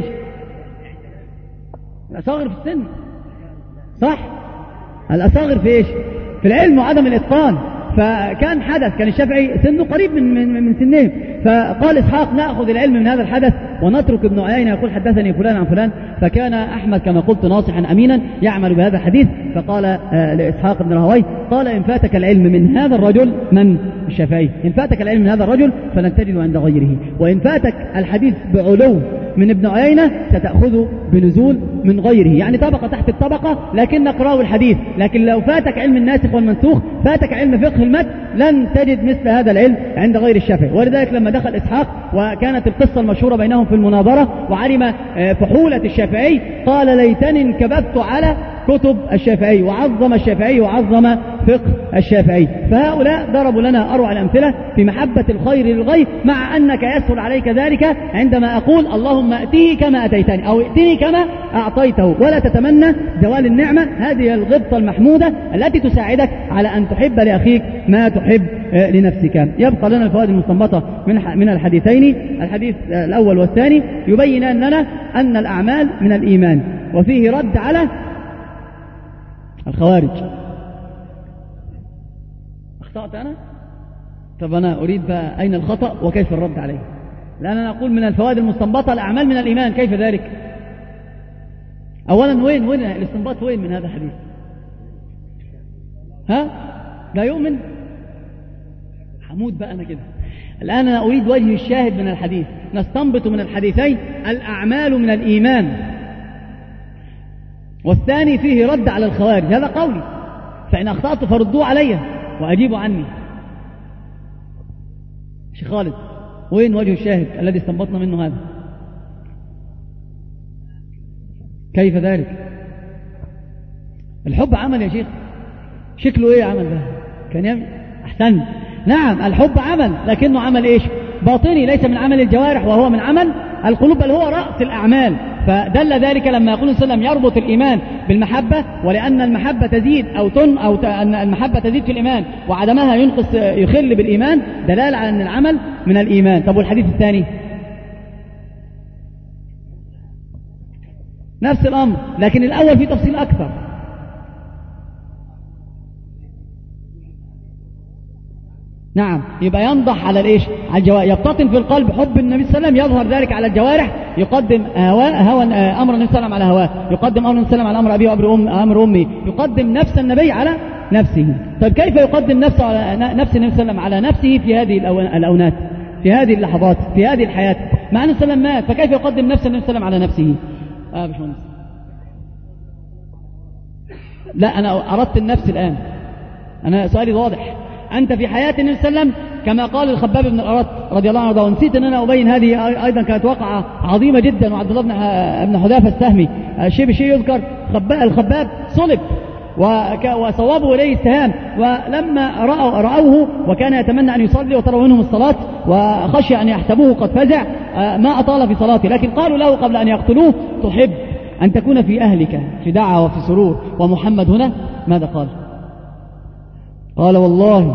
الأصاغر في السن، صح؟ الأصاغر في إيش؟ في العلم وعدم الإتقان. فكان حدث كان الشافعي سنه قريب من سنهم، فقال إسحاق نأخذ العلم من هذا الحدث ونترك ابن عيينة يقول حدثني فلان عن فلان. فكان أحمد كما قلت ناصحا أمينا يعمل بهذا الحديث. فقال لإسحاق بن راهويه قال إن فاتك العلم من هذا الرجل، من؟ الشافعي، إن فاتك العلم من هذا الرجل فلن تجده عند غيره، وإن فاتك الحديث بعلو من ابن عيينة ستأخذه بنزول من غيره، يعني طبقة تحت الطبقة لكنك راوي الحديث. لكن لو فاتك علم الناسخ والمنسوخ، فاتك علم فقه المتن، لن تجد مثل هذا العلم عند غير الشافعي. ولذلك لما دخل إسحاق وكانت القصة المشهورة بينهم في المناظرة وعلم فحولة الشافعي قال ليتني انكببت على كتب الشافعي، وعظم الشافعي وعظم فقه الشافعي. فهؤلاء ضربوا لنا أروع الأمثلة في محبة الخير للغير، مع أنك يسهل عليك ذلك عندما أقول اللهم أتيه كما أتيتني أو ائتني كما أعطيته، ولا تتمنى زوال النعمة. هذه الغبطة المحمودة التي تساعدك على أن تحب لأخيك ما تحب لنفسك. يبقى لنا الفوائد المستنبطة من الحديثين، الحديث الأول والثاني يبينان لنا أن الأعمال من الإيمان، وفيه رد على الخوارج. أخطأت أنا؟ طب أنا أريد بقى أين الخطأ وكيف الرد عليه. لأننا نقول من الفوائد المستنبطة الأعمال من الإيمان، كيف ذلك؟ أولا وين الاستنباط وين من هذا الحديث؟ ها؟ لا يؤمن؟ حمود بقى أنا كده. الآن أنا أريد وجه الشاهد من الحديث. نستنبط من الحديثين الأعمال من الإيمان، والثاني فيه رد على الخوارج. هذا قولي، فإن أخطأت فردوا علي وأجيبوا عني. شيخ خالد وين وجه الشاهد الذي استنبطنا منه هذا؟ كيف ذلك؟ الحب عمل يا شيخ. شكله ايه عمل ده؟ كان أحسن. نعم الحب عمل، لكنه عمل ايش؟ باطني، ليس من عمل الجوارح وهو من عمل القلوب، بل هو رأس الأعمال. فدل ذلك لما يقول صلى الله عليه وسلم يربط الإيمان بالمحبة، ولأن المحبة تزيد أن المحبة تزيد في الإيمان وعدمها ينقص يخل بالإيمان، دلالة على أن العمل من الإيمان. طب والحديث الثاني نفس الأمر، لكن الأول فيه تفصيل أكثر. نعم، يبقى ينضح على الايش؟ على الجوارح، يبتطن في القلب حب النبي صلى الله عليه وسلم، يظهر ذلك على الجوارح، يقدم هوى امر النبي صلى الله عليه وسلم على هواه، يقدم امر النبي صلى الله عليه وسلم على امر ابيه وامر امه، يقدم نفس النبي على نفسه. طيب كيف يقدم نفسه على نفس النبي صلى الله عليه وسلم على نفسه في هذه الاونات، في هذه اللحظات، في هذه الحياه، مع ان النبي صلى الله عليه وسلم مات، فكيف يقدم نفس النبي صلى الله عليه وسلم على نفسه؟ باشمهندس لا، انا اردت النفس الان، انا سؤالي واضح. أنت في حياة النبي صلى الله عليه وسلم كما قال الخباب بن الأرت رضي الله عنه، ونسيت أن أنا أبين هذه أيضا كانت واقعة عظيمة جدا، وعبد الله بن حذافة السهمي شيء بشيء يذكر. الخباب صلب وصوابوا إليه السهام، ولما رأوه وكان يتمنى أن يصلي وطلبوا منهم الصلاة وخشي أن يحسبوه قد فزع ما أطال في صلاته، لكن قالوا له قبل أن يقتلوه تحب أن تكون في أهلك في دعوة وفي سرور ومحمد هنا؟ ماذا قال؟ قال والله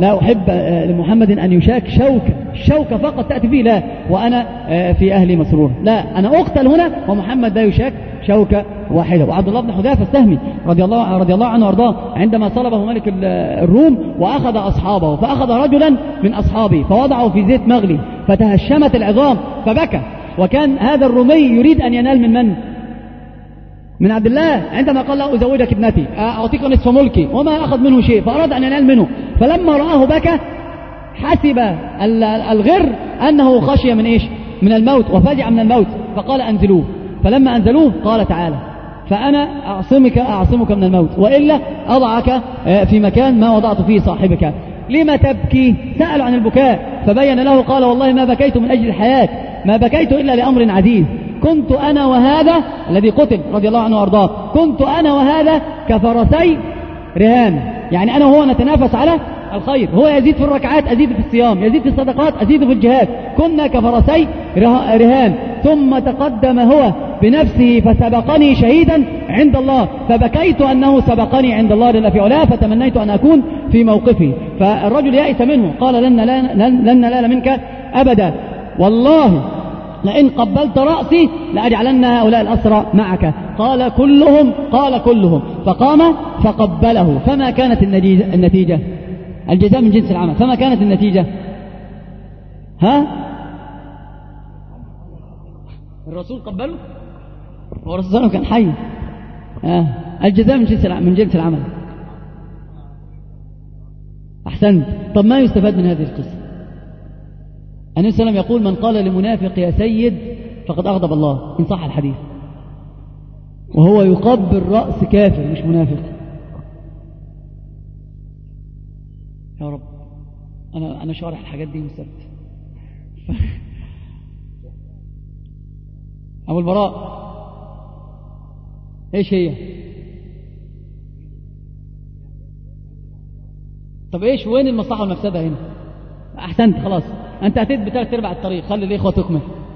لا أحب لمحمد أن يشاك شوكة فقط تأتي فيه، لا وأنا في أهلي مسرور، لا أنا أقتل هنا ومحمد لا يشاك شوكة واحدة. وعبد الله بن حذافة السهمي رضي الله عنه وارضاه عندما صلبه ملك الروم وأخذ أصحابه، فأخذ رجلا من أصحابه فوضعه في زيت مغلي فتهشمت العظام فبكى، وكان هذا الرومي يريد أن ينال من عبد الله عندما قال له أزوجك ابنتي أعطيك نصف ملكي، وما أخذ منه شيء، فأراد أن ينال منه، فلما رآه بكى حسب الغر أنه خشي من إيش؟ من الموت، وفزع من الموت، فقال أنزلوه. فلما أنزلوه قال تعالى فأنا أعصمك من الموت، وإلا أضعك في مكان ما وضعت فيه صاحبك. لما تبكي؟ سأل عن البكاء، فبين له قال والله ما بكيت من أجل الحياة، ما بكيت إلا لأمر عزيز، كنت أنا وهذا الذي قتل رضي الله عنه وارضاه، كنت أنا وهذا كفرسي رهان، يعني أنا وهو نتنافس على الخير، هو يزيد في الركعات أزيد في الصيام، يزيد في الصدقات أزيد في الجهاد، كنا كفرسي رهان، ثم تقدم هو بنفسه فسبقني شهيدا عند الله، فبكيت أنه سبقني عند الله جل في علاه، فتمنيت أن أكون في موقفه. فالرجل يأس منه، قال لن ننال منك أبدا، والله لئن قبلت رأسي لأجعلن هؤلاء الأسرى معك. قال كلهم، فقام فقبله. فما كانت النتيجة؟ الجزاء من جنس العمل. فما كانت النتيجة؟ الرسول قبله، والرسول صلى الله عليه وسلم كان حي. الجزاء من جنس العمل. أحسنت. طب ما يستفاد من هذه القصة؟ النبي صلى الله عليه وسلم يقول من قال لمنافق يا سيد فقد أغضب الله، إن صح الحديث، وهو يقبل رأس كافر مش منافق. يا رب أنا شارح الحاجات دي مستفد. أبو البراء إيش هي؟ طب إيش وين المصلحة والمفسدة هنا؟ أحسنت، خلاص أنت أتيت بثلاث أرباع الطريق، خلي الإخوة تكمل.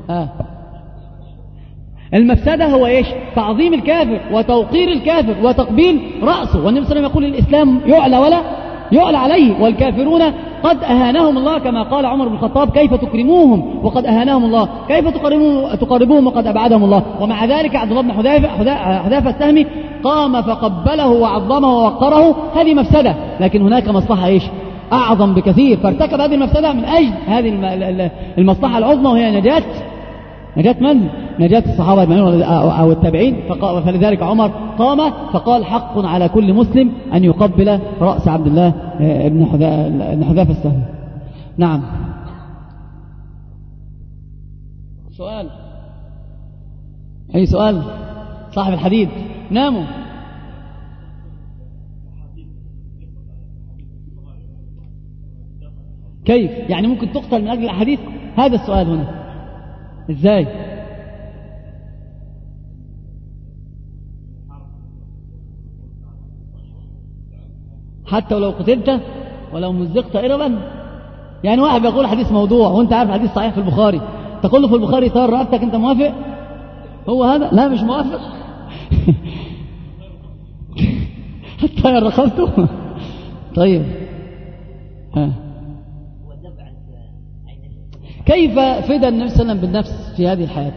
المفسدة هو إيش؟ تعظيم الكافر وتوقير الكافر وتقبيل رأسه. والنبي صلى الله عليه وسلم يقول الإسلام يعلى ولا يعلى عليه، والكافرون قد أهانهم الله، كما قال عمر بن الخطاب كيف تكرموهم وقد أهانهم الله، كيف تقربوهم وقد أبعدهم الله. ومع ذلك عبد الله بن حذافة السهمي قام فقبله وعظمه ووقره. هذه مفسدة، لكن هناك مصلحة إيش؟ أعظم بكثير، فارتكب هذه المفسدة من أجل هذه المصلحة العظمى، وهي نجاة من؟ نجاة الصحابة أجمعين أو التابعين. فلذلك عمر قام فقال حق على كل مسلم أن يقبل رأس عبد الله بن حذافة السهمي. نعم. سؤال؟ أي سؤال؟ صاحب الحديد ناموا. كيف؟ يعني ممكن تقتل من أجل الأحاديث؟ هذا السؤال هنا. إزاي؟ حتى ولو قتلت ولو مزقت إربا؟ يعني واحد بيقول حديث موضوع وانت عارف حديث صحيح في البخاري، تقول له في البخاري طار رقبتك، انت موافق؟ هو هذا؟ لا مش موافق. طير رقبته. طيب كيف فدى النبي صلى الله عليه وسلم بالنفس في هذه الحياة؟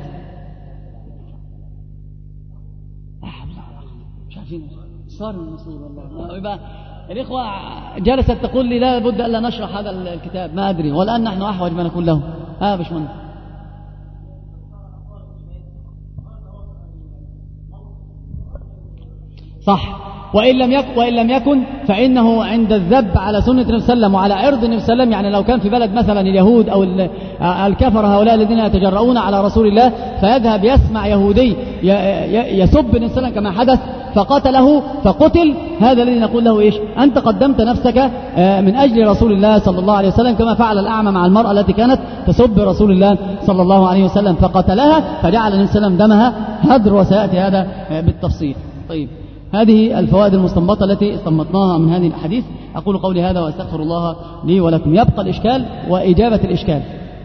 مش عارفين صار المصير والله. يبقى الإخوة جلست تقول لي لا بد ألا نشرح هذا الكتاب، ما أدري، والآن نحن أحوج ما نقول له. باشمهندس صح. وإن لم يكن فإنه عند الذب على سنة النبي صلى الله عليه وسلم وعلى عرض النبي صلى الله عليه وسلم، يعني لو كان في بلد مثلا اليهود أو الكفر هؤلاء الذين يتجرؤون على رسول الله، فيذهب يسمع يهودي يسب النبي صلى الله عليه وسلم كما حدث فقتله فقتل، هذا الذي نقول له إيش؟ أنت قدمت نفسك من أجل رسول الله صلى الله عليه وسلم، كما فعل الأعمى مع المرأة التي كانت تسب رسول الله صلى الله عليه وسلم فقتلها، فجعل النبي صلى الله عليه وسلم دمها هدر، وسيأتي هذا بالتفصيل. طيب، هذه الفوائد المستنبطة التي استنبطناها من هذه الأحاديث. أقول قولي هذا وأستغفر الله لي ولكم. يبقى الإشكال وإجابة الإشكال.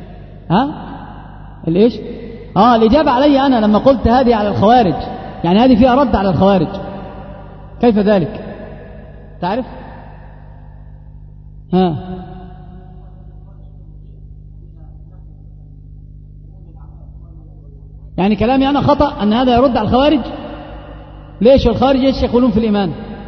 الإيش؟ الإجابة علي أنا لما قلت هذه على الخوارج، يعني هذه فيها رد على الخوارج. كيف ذلك؟ تعرف؟ ها يعني كلامي أنا خطأ أن هذا يرد على الخوارج؟ ليش والخوارج ايش يقولون في الإيمان؟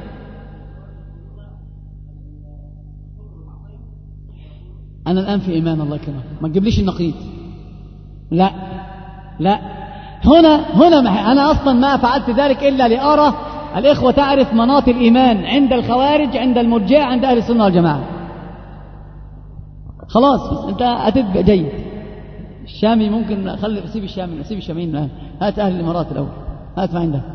أنا الآن في إيمان الله يكرمك، ما تجيبليش النقيض. لا لا، هنا أنا أصلا ما فعلت ذلك إلا لأرى الإخوة تعرف مناط الإيمان عند الخوارج، عند المرجئة، عند أهل السنة والجماعة. خلاص بس أنت هتتبع جيد. الشامي ممكن سيب الشامي، سيب الشاميين الآن، هات أهل الإمارات الأول، هات ما عندك.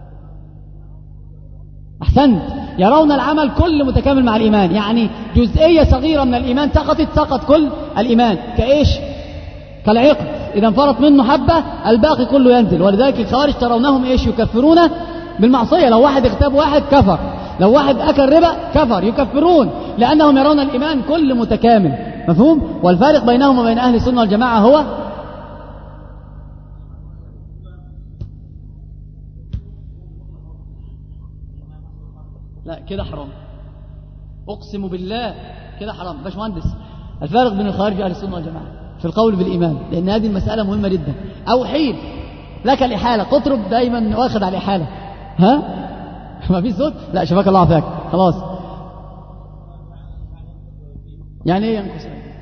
أحسنت. يرون العمل كل متكامل مع الإيمان، يعني جزئية صغيرة من الإيمان سقطت سقط كل الإيمان. كإيش؟ كالعقد إذا انفرط منه حبة الباقي كله ينزل. ولذلك الخوارج ترونهم إيش؟ يكفرون بالمعصية. لو واحد اغتاب واحد كفر، لو واحد أكل ربا كفر، يكفرون لأنهم يرون الإيمان كل متكامل. مفهوم؟ والفارق بينهم وبين أهل السنة والجماعة هو لا كده حرام، أقسم بالله كده حرام. باشمهندس، الفارق بين الخوارج وأهل السنة والجماعة في القول بالإيمان، لأن هذه المسألة مهمة جدا. أو حيل لك الإحالة، قطرب دايما واخد على الإحالة. ها ما في صوت؟ لا شفاك الله عافاك. خلاص يعني ايه ينقص؟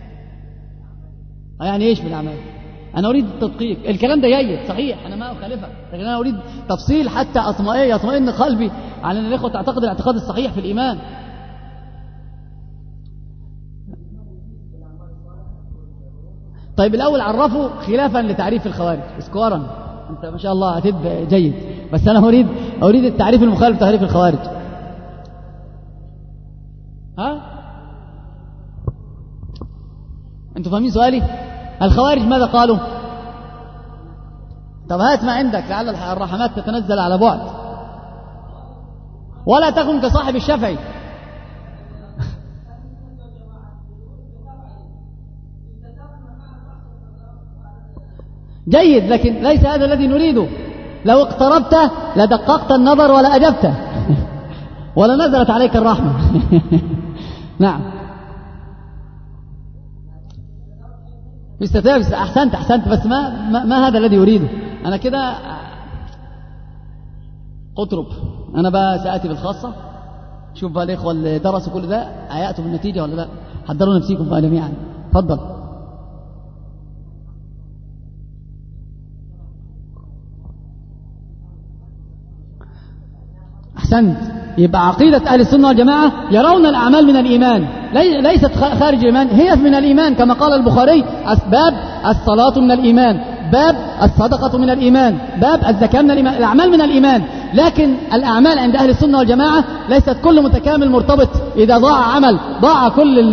يعني ايش بالأعمال؟ أنا أريد التدقيق. الكلام ده جيد صحيح، أنا ما أخالفك، لكن أنا أريد تفصيل حتى يطمئن قلبي على أن الإخوة تعتقد الاعتقاد الصحيح في الإيمان. طيب الأول عرفوا خلافا لتعريف الخوارج اسكوارا. أنت ما شاء الله هتبقى جيد، بس أنا أريد التعريف المخالف لتعريف الخوارج. ها أنتوا فاهمين سؤالي؟ الخوارج ماذا قالوا؟ طب هات ما عندك لعل الرحمات تتنزل على بعد. ولا تكن كصاحب الشافعي. جيد، لكن ليس هذا الذي نريده. لو اقتربت لدققت النظر ولا أجبت ولا نزلت عليك الرحمة. نعم أحسنت، بس ما هذا الذي أريده. أنا كده قطرب. أنا بقى سأتي بالخاصة. شوف بقى الإخوة اللي درسوا كل ده هيأتوا بالنتيجة ولا لا. حضروا نفسيكم بقى جميعا. تفضل. أحسنت. يبقى عقيدة أهل السنة والجماعة يرون الأعمال من الإيمان، ليست خارج الإيمان، هي من الإيمان. كما قال البخاري: أسباب الصلاة من الإيمان، باب الصدقة من الإيمان، باب الزكاة من الإيمان. الأعمال من الإيمان، لكن الأعمال عند أهل السنة والجماعة ليست كل متكامل مرتبط. إذا ضاع عمل ضاع كل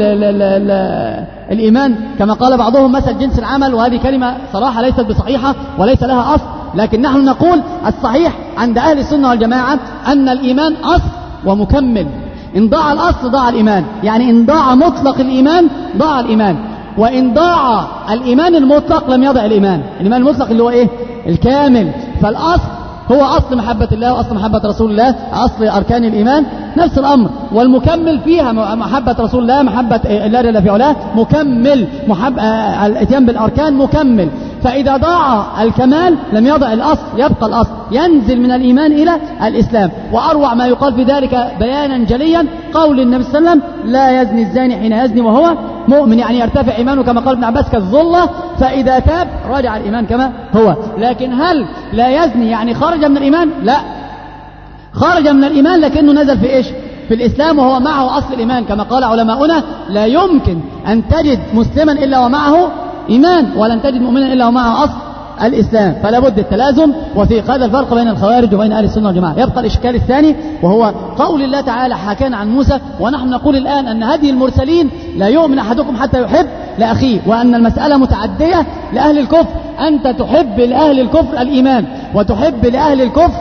الإيمان، كما قال بعضهم: مثل جنس العمل. وهذه كلمة صراحة ليست بصحيحة وليس لها أصل. لكن نحن نقول الصحيح عند أهل السنة والجماعة أن الإيمان أصل ومكمل. إن ضاع الأصل ضاع الإيمان، يعني إن ضاع مطلق الإيمان ضاع الإيمان، وإن ضاع الإيمان المطلق لم يضع الإيمان. الإيمان المطلق اللي هو إيه؟ الكامل. فالأصل هو أصل محبة الله وأصل محبة رسول الله، أصل أركان الإيمان نفس الأمر. والمكمل فيها محبة رسول الله، محبة الله جل في علاه، مكمل. الاتيان بالأركان مكمل. فإذا ضاع الكمال لم يضع الأصل، يبقى الأصل، ينزل من الإيمان إلى الإسلام. وأروع ما يقال في ذلك بيانا جليا قول النبي صلى الله عليه وسلم: لا يزني الزاني حين يزني وهو مؤمن، يعني يرتفع إيمانه كما قال ابن عباس كالظلة، فإذا تاب رجع الإيمان كما هو. لكن هل لا يزني يعني خرج من الإيمان؟ لا، خرج من الإيمان لكنه نزل في إيش؟ في الإسلام، وهو معه أصل الإيمان. كما قال علماؤنا: لا يمكن أن تجد مسلما إلا ومعه إيمان، ولن تجد مؤمنا إلا ومعه أصل الإسلام. فلا بد التلازم. وفي هذا الفرق بين الخوارج وبين أهل السنة والجماعة. يبقى الإشكال الثاني، وهو قول الله تعالى حكانا عن موسى، ونحن نقول الآن أن هذه المرسلين لا يؤمن أحدكم حتى يحب لأخيه، وأن المسألة متعدية لأهل الكفر. أنت تحب لأهل الكفر الإيمان، وتحب لأهل الكفر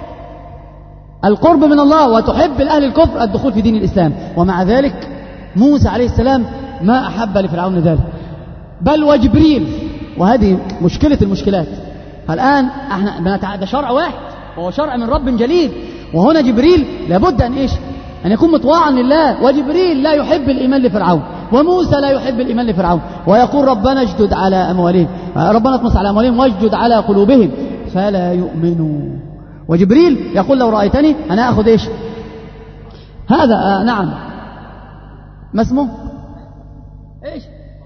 القرب من الله، وتحب لأهل الكفر الدخول في دين الإسلام. ومع ذلك موسى عليه السلام ما أحب لفرعون ذلك، بل وجبريل. وهذه مشكلة المشكلات. الآن احنا ده شرع واحد، وهو شرع من رب جليل، وهنا جبريل لابد أن إيش؟ أن يكون مطواعا لله. وجبريل لا يحب الإيمان لفرعون، وموسى لا يحب الإيمان لفرعون، ويقول ربنا اجدد على أموالهم، ربنا اطمس على أموالهم واجدد على قلوبهم فلا يؤمنوا. وجبريل يقول لو رأيتني أنا أخذ إيش هذا نعم ما اسمه إيش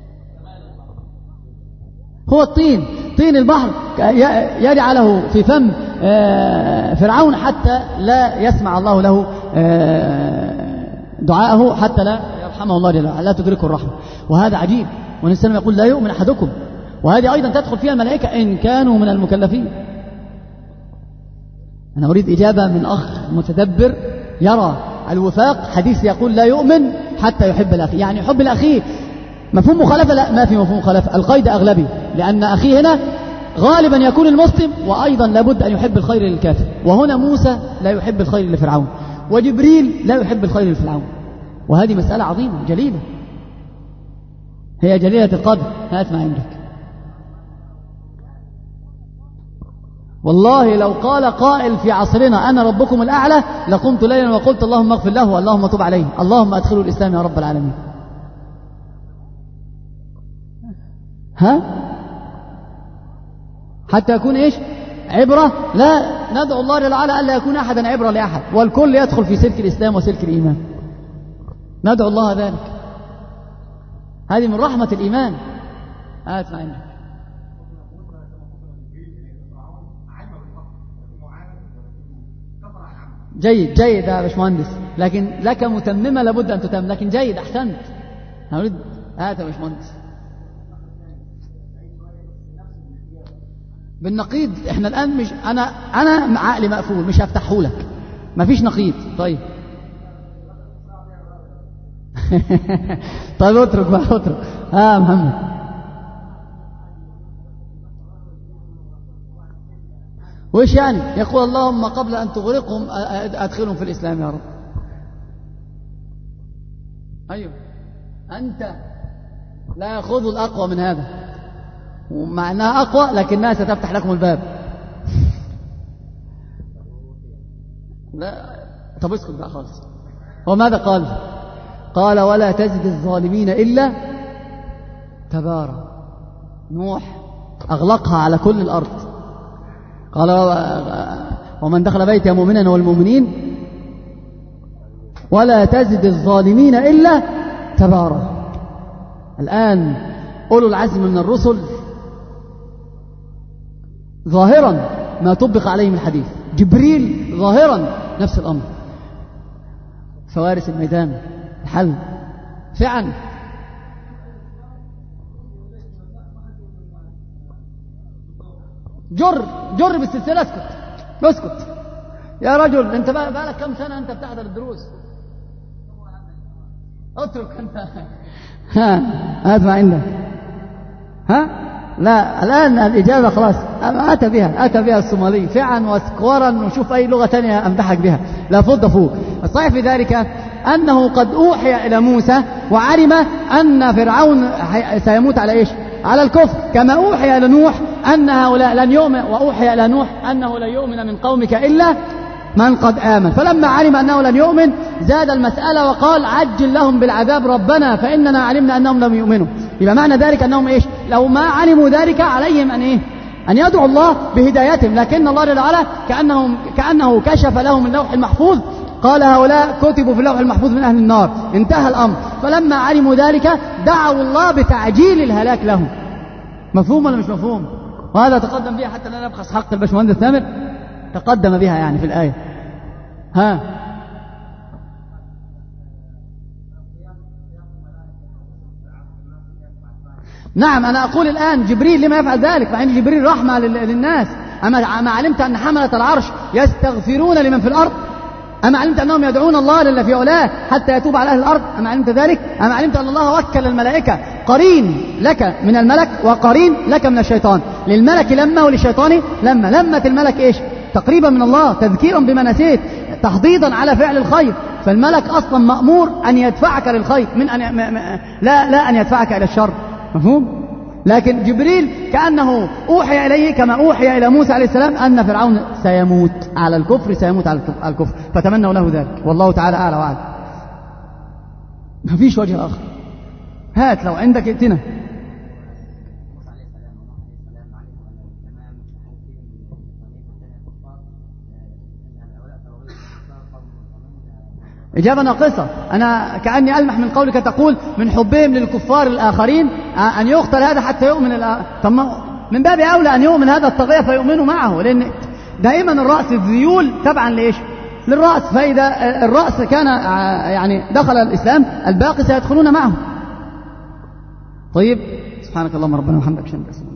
هو الطين، طين البحر يجعله في فم فرعون حتى لا يسمع الله له دعاءه، حتى لا يرحمه الله لا تدركه الرحمة. وهذا عجيب. والنبي صلى الله عليه وسلم يقول لا يؤمن أحدكم، وهذه أيضا تدخل فيها الملائكة إن كانوا من المكلفين. أنا أريد إجابة من أخ متدبر يرى الوفاق. حديث يقول لا يؤمن حتى يحب الأخي، يعني يحب الأخي. مفهوم مخالفة؟ لا، ما في مفهوم مخالفة، القيد أغلبي، لأن أخي هنا غالبا يكون المسلم، وأيضا لابد أن يحب الخير للكافر. وهنا موسى لا يحب الخير لفرعون، وجبريل لا يحب الخير لفرعون. وهذه مسألة عظيمة جليلة، هي جليلة القدر. هات ما عندك. والله لو قال قائل في عصرنا أنا ربكم الأعلى لقمت ليلا وقلت اللهم اغفر له اللهم تب عليه اللهم أدخله الإسلام يا رب العالمين. ها؟ حتى يكون إيش؟ عبرة؟ لا، ندعو الله للعالى ألا يكون أحدا عبرة لأحد، والكل يدخل في سلك الإسلام وسلك الإيمان. ندعو الله ذلك. هذه من رحمة الإيمان. هات ما عندك. جيد جيد يا باشمهندس، لكن لك متممة لابد أن تتم، لكن جيد أحسنت. نريد هات يا باشمهندس. بالنقيض احنا الآن مش أنا عقلي مقفول مش هفتحه لك، مفيش نقيض. طيب طيب اترك بقى اترك. محمد وإيش يعني؟ يقول اللهم قبل أن تغرقهم أدخلهم في الإسلام يا رب. أيوه أنت لا يأخذ الأقوى من هذا، ومع أنها أقوى لكنها ستفتح لكم الباب. لا طب اسكت بقى خالص. هو ماذا قال؟ قال ولا تزد الظالمين إلا تبارا. نوح أغلقها على كل الأرض. قال ومن دخل بيته مؤمنا والمؤمنين ولا تزد الظالمين إلا تبارا. الآن أولو العزم من الرسل ظاهرا ما طبق عليهم الحديث، جبريل ظاهرا نفس الأمر، فوارس الميدان الحل فعلا. جر بالسلسلة. اسكت يا رجل، انت بقالك كم سنة انت بتحضر الدروس؟ اترك انت. هات ما عندك. لا الآن الإجابة خلاص أتى بها الصومالي فعلا وسكورا، وشوف أي لغة تانية أمدحك بها لا فض فوق. الصحيح في ذلك أنه قد أوحي إلى موسى وعلم أن فرعون سيموت على إيش؟ على الكفر، كما أوحي إلى نوح أن هؤلاء لن يؤمن، وأوحي إلى نوح أنه لن يؤمن من قومك إلا من قد آمن. فلما علم أنه لن يؤمن زاد المسألة وقال عجل لهم بالعذاب ربنا فإننا علمنا أنهم لم يؤمنوا. يبقى معنى ذلك أنهم إيش؟ لو ما علموا ذلك عليهم أن إيه؟ أن يدعوا الله بهدايتهم، لكن الله جل وعلا كأنه كشف لهم اللوح المحفوظ، قال هؤلاء كتبوا في اللوح المحفوظ من أهل النار، انتهى الأمر. فلما علموا ذلك دعوا الله بتعجيل الهلاك لهم. مفهوم ولا مش مفهوم؟ وهذا تقدم بها حتى لا نبخس حق الباشمهندس ثامر، تقدم بها يعني في الآية. نعم أنا أقول الآن جبريل لما يفعل ذلك، مع أن جبريل رحمة للناس. أما علمت أن حملة العرش يستغفرون لمن في الأرض؟ أما علمت أنهم يدعون الله لله في علاه حتى يتوب على أهل الأرض؟ أما علمت ذلك؟ أما علمت أن الله وكل الملائكة قرين لك من الملك وقرين لك من الشيطان، للملك لما وللشيطان لمة الملك إيش؟ تقريبا من الله، تذكيرا بما نسيت، تحضيضا على فعل الخير. فالملك أصلا مأمور أن يدفعك للخير من لا أن يدفعك إلى الشر. مفهوم؟ لكن جبريل كأنه أوحي إليه كما أوحي إلى موسى عليه السلام أن فرعون سيموت على الكفر، فتمنوا له ذلك. والله تعالى أعلى وأعلم. ما فيش وجه آخر. هات لو عندك ائتنا. إجابة ناقصة. أنا كأني ألمح من قولك تقول من حبهم للكفار الآخرين أن يقتل هذا حتى يؤمن طب من باب أولى أن يؤمن هذا الطاغية فيؤمنوا معه، لأن دائما الرأس الذيول تبعا لإيش؟ للرأس، فإذا الرأس كان يعني دخل الإسلام الباقي سيدخلون معه. طيب، سبحانك اللهم ربنا وبحمدك.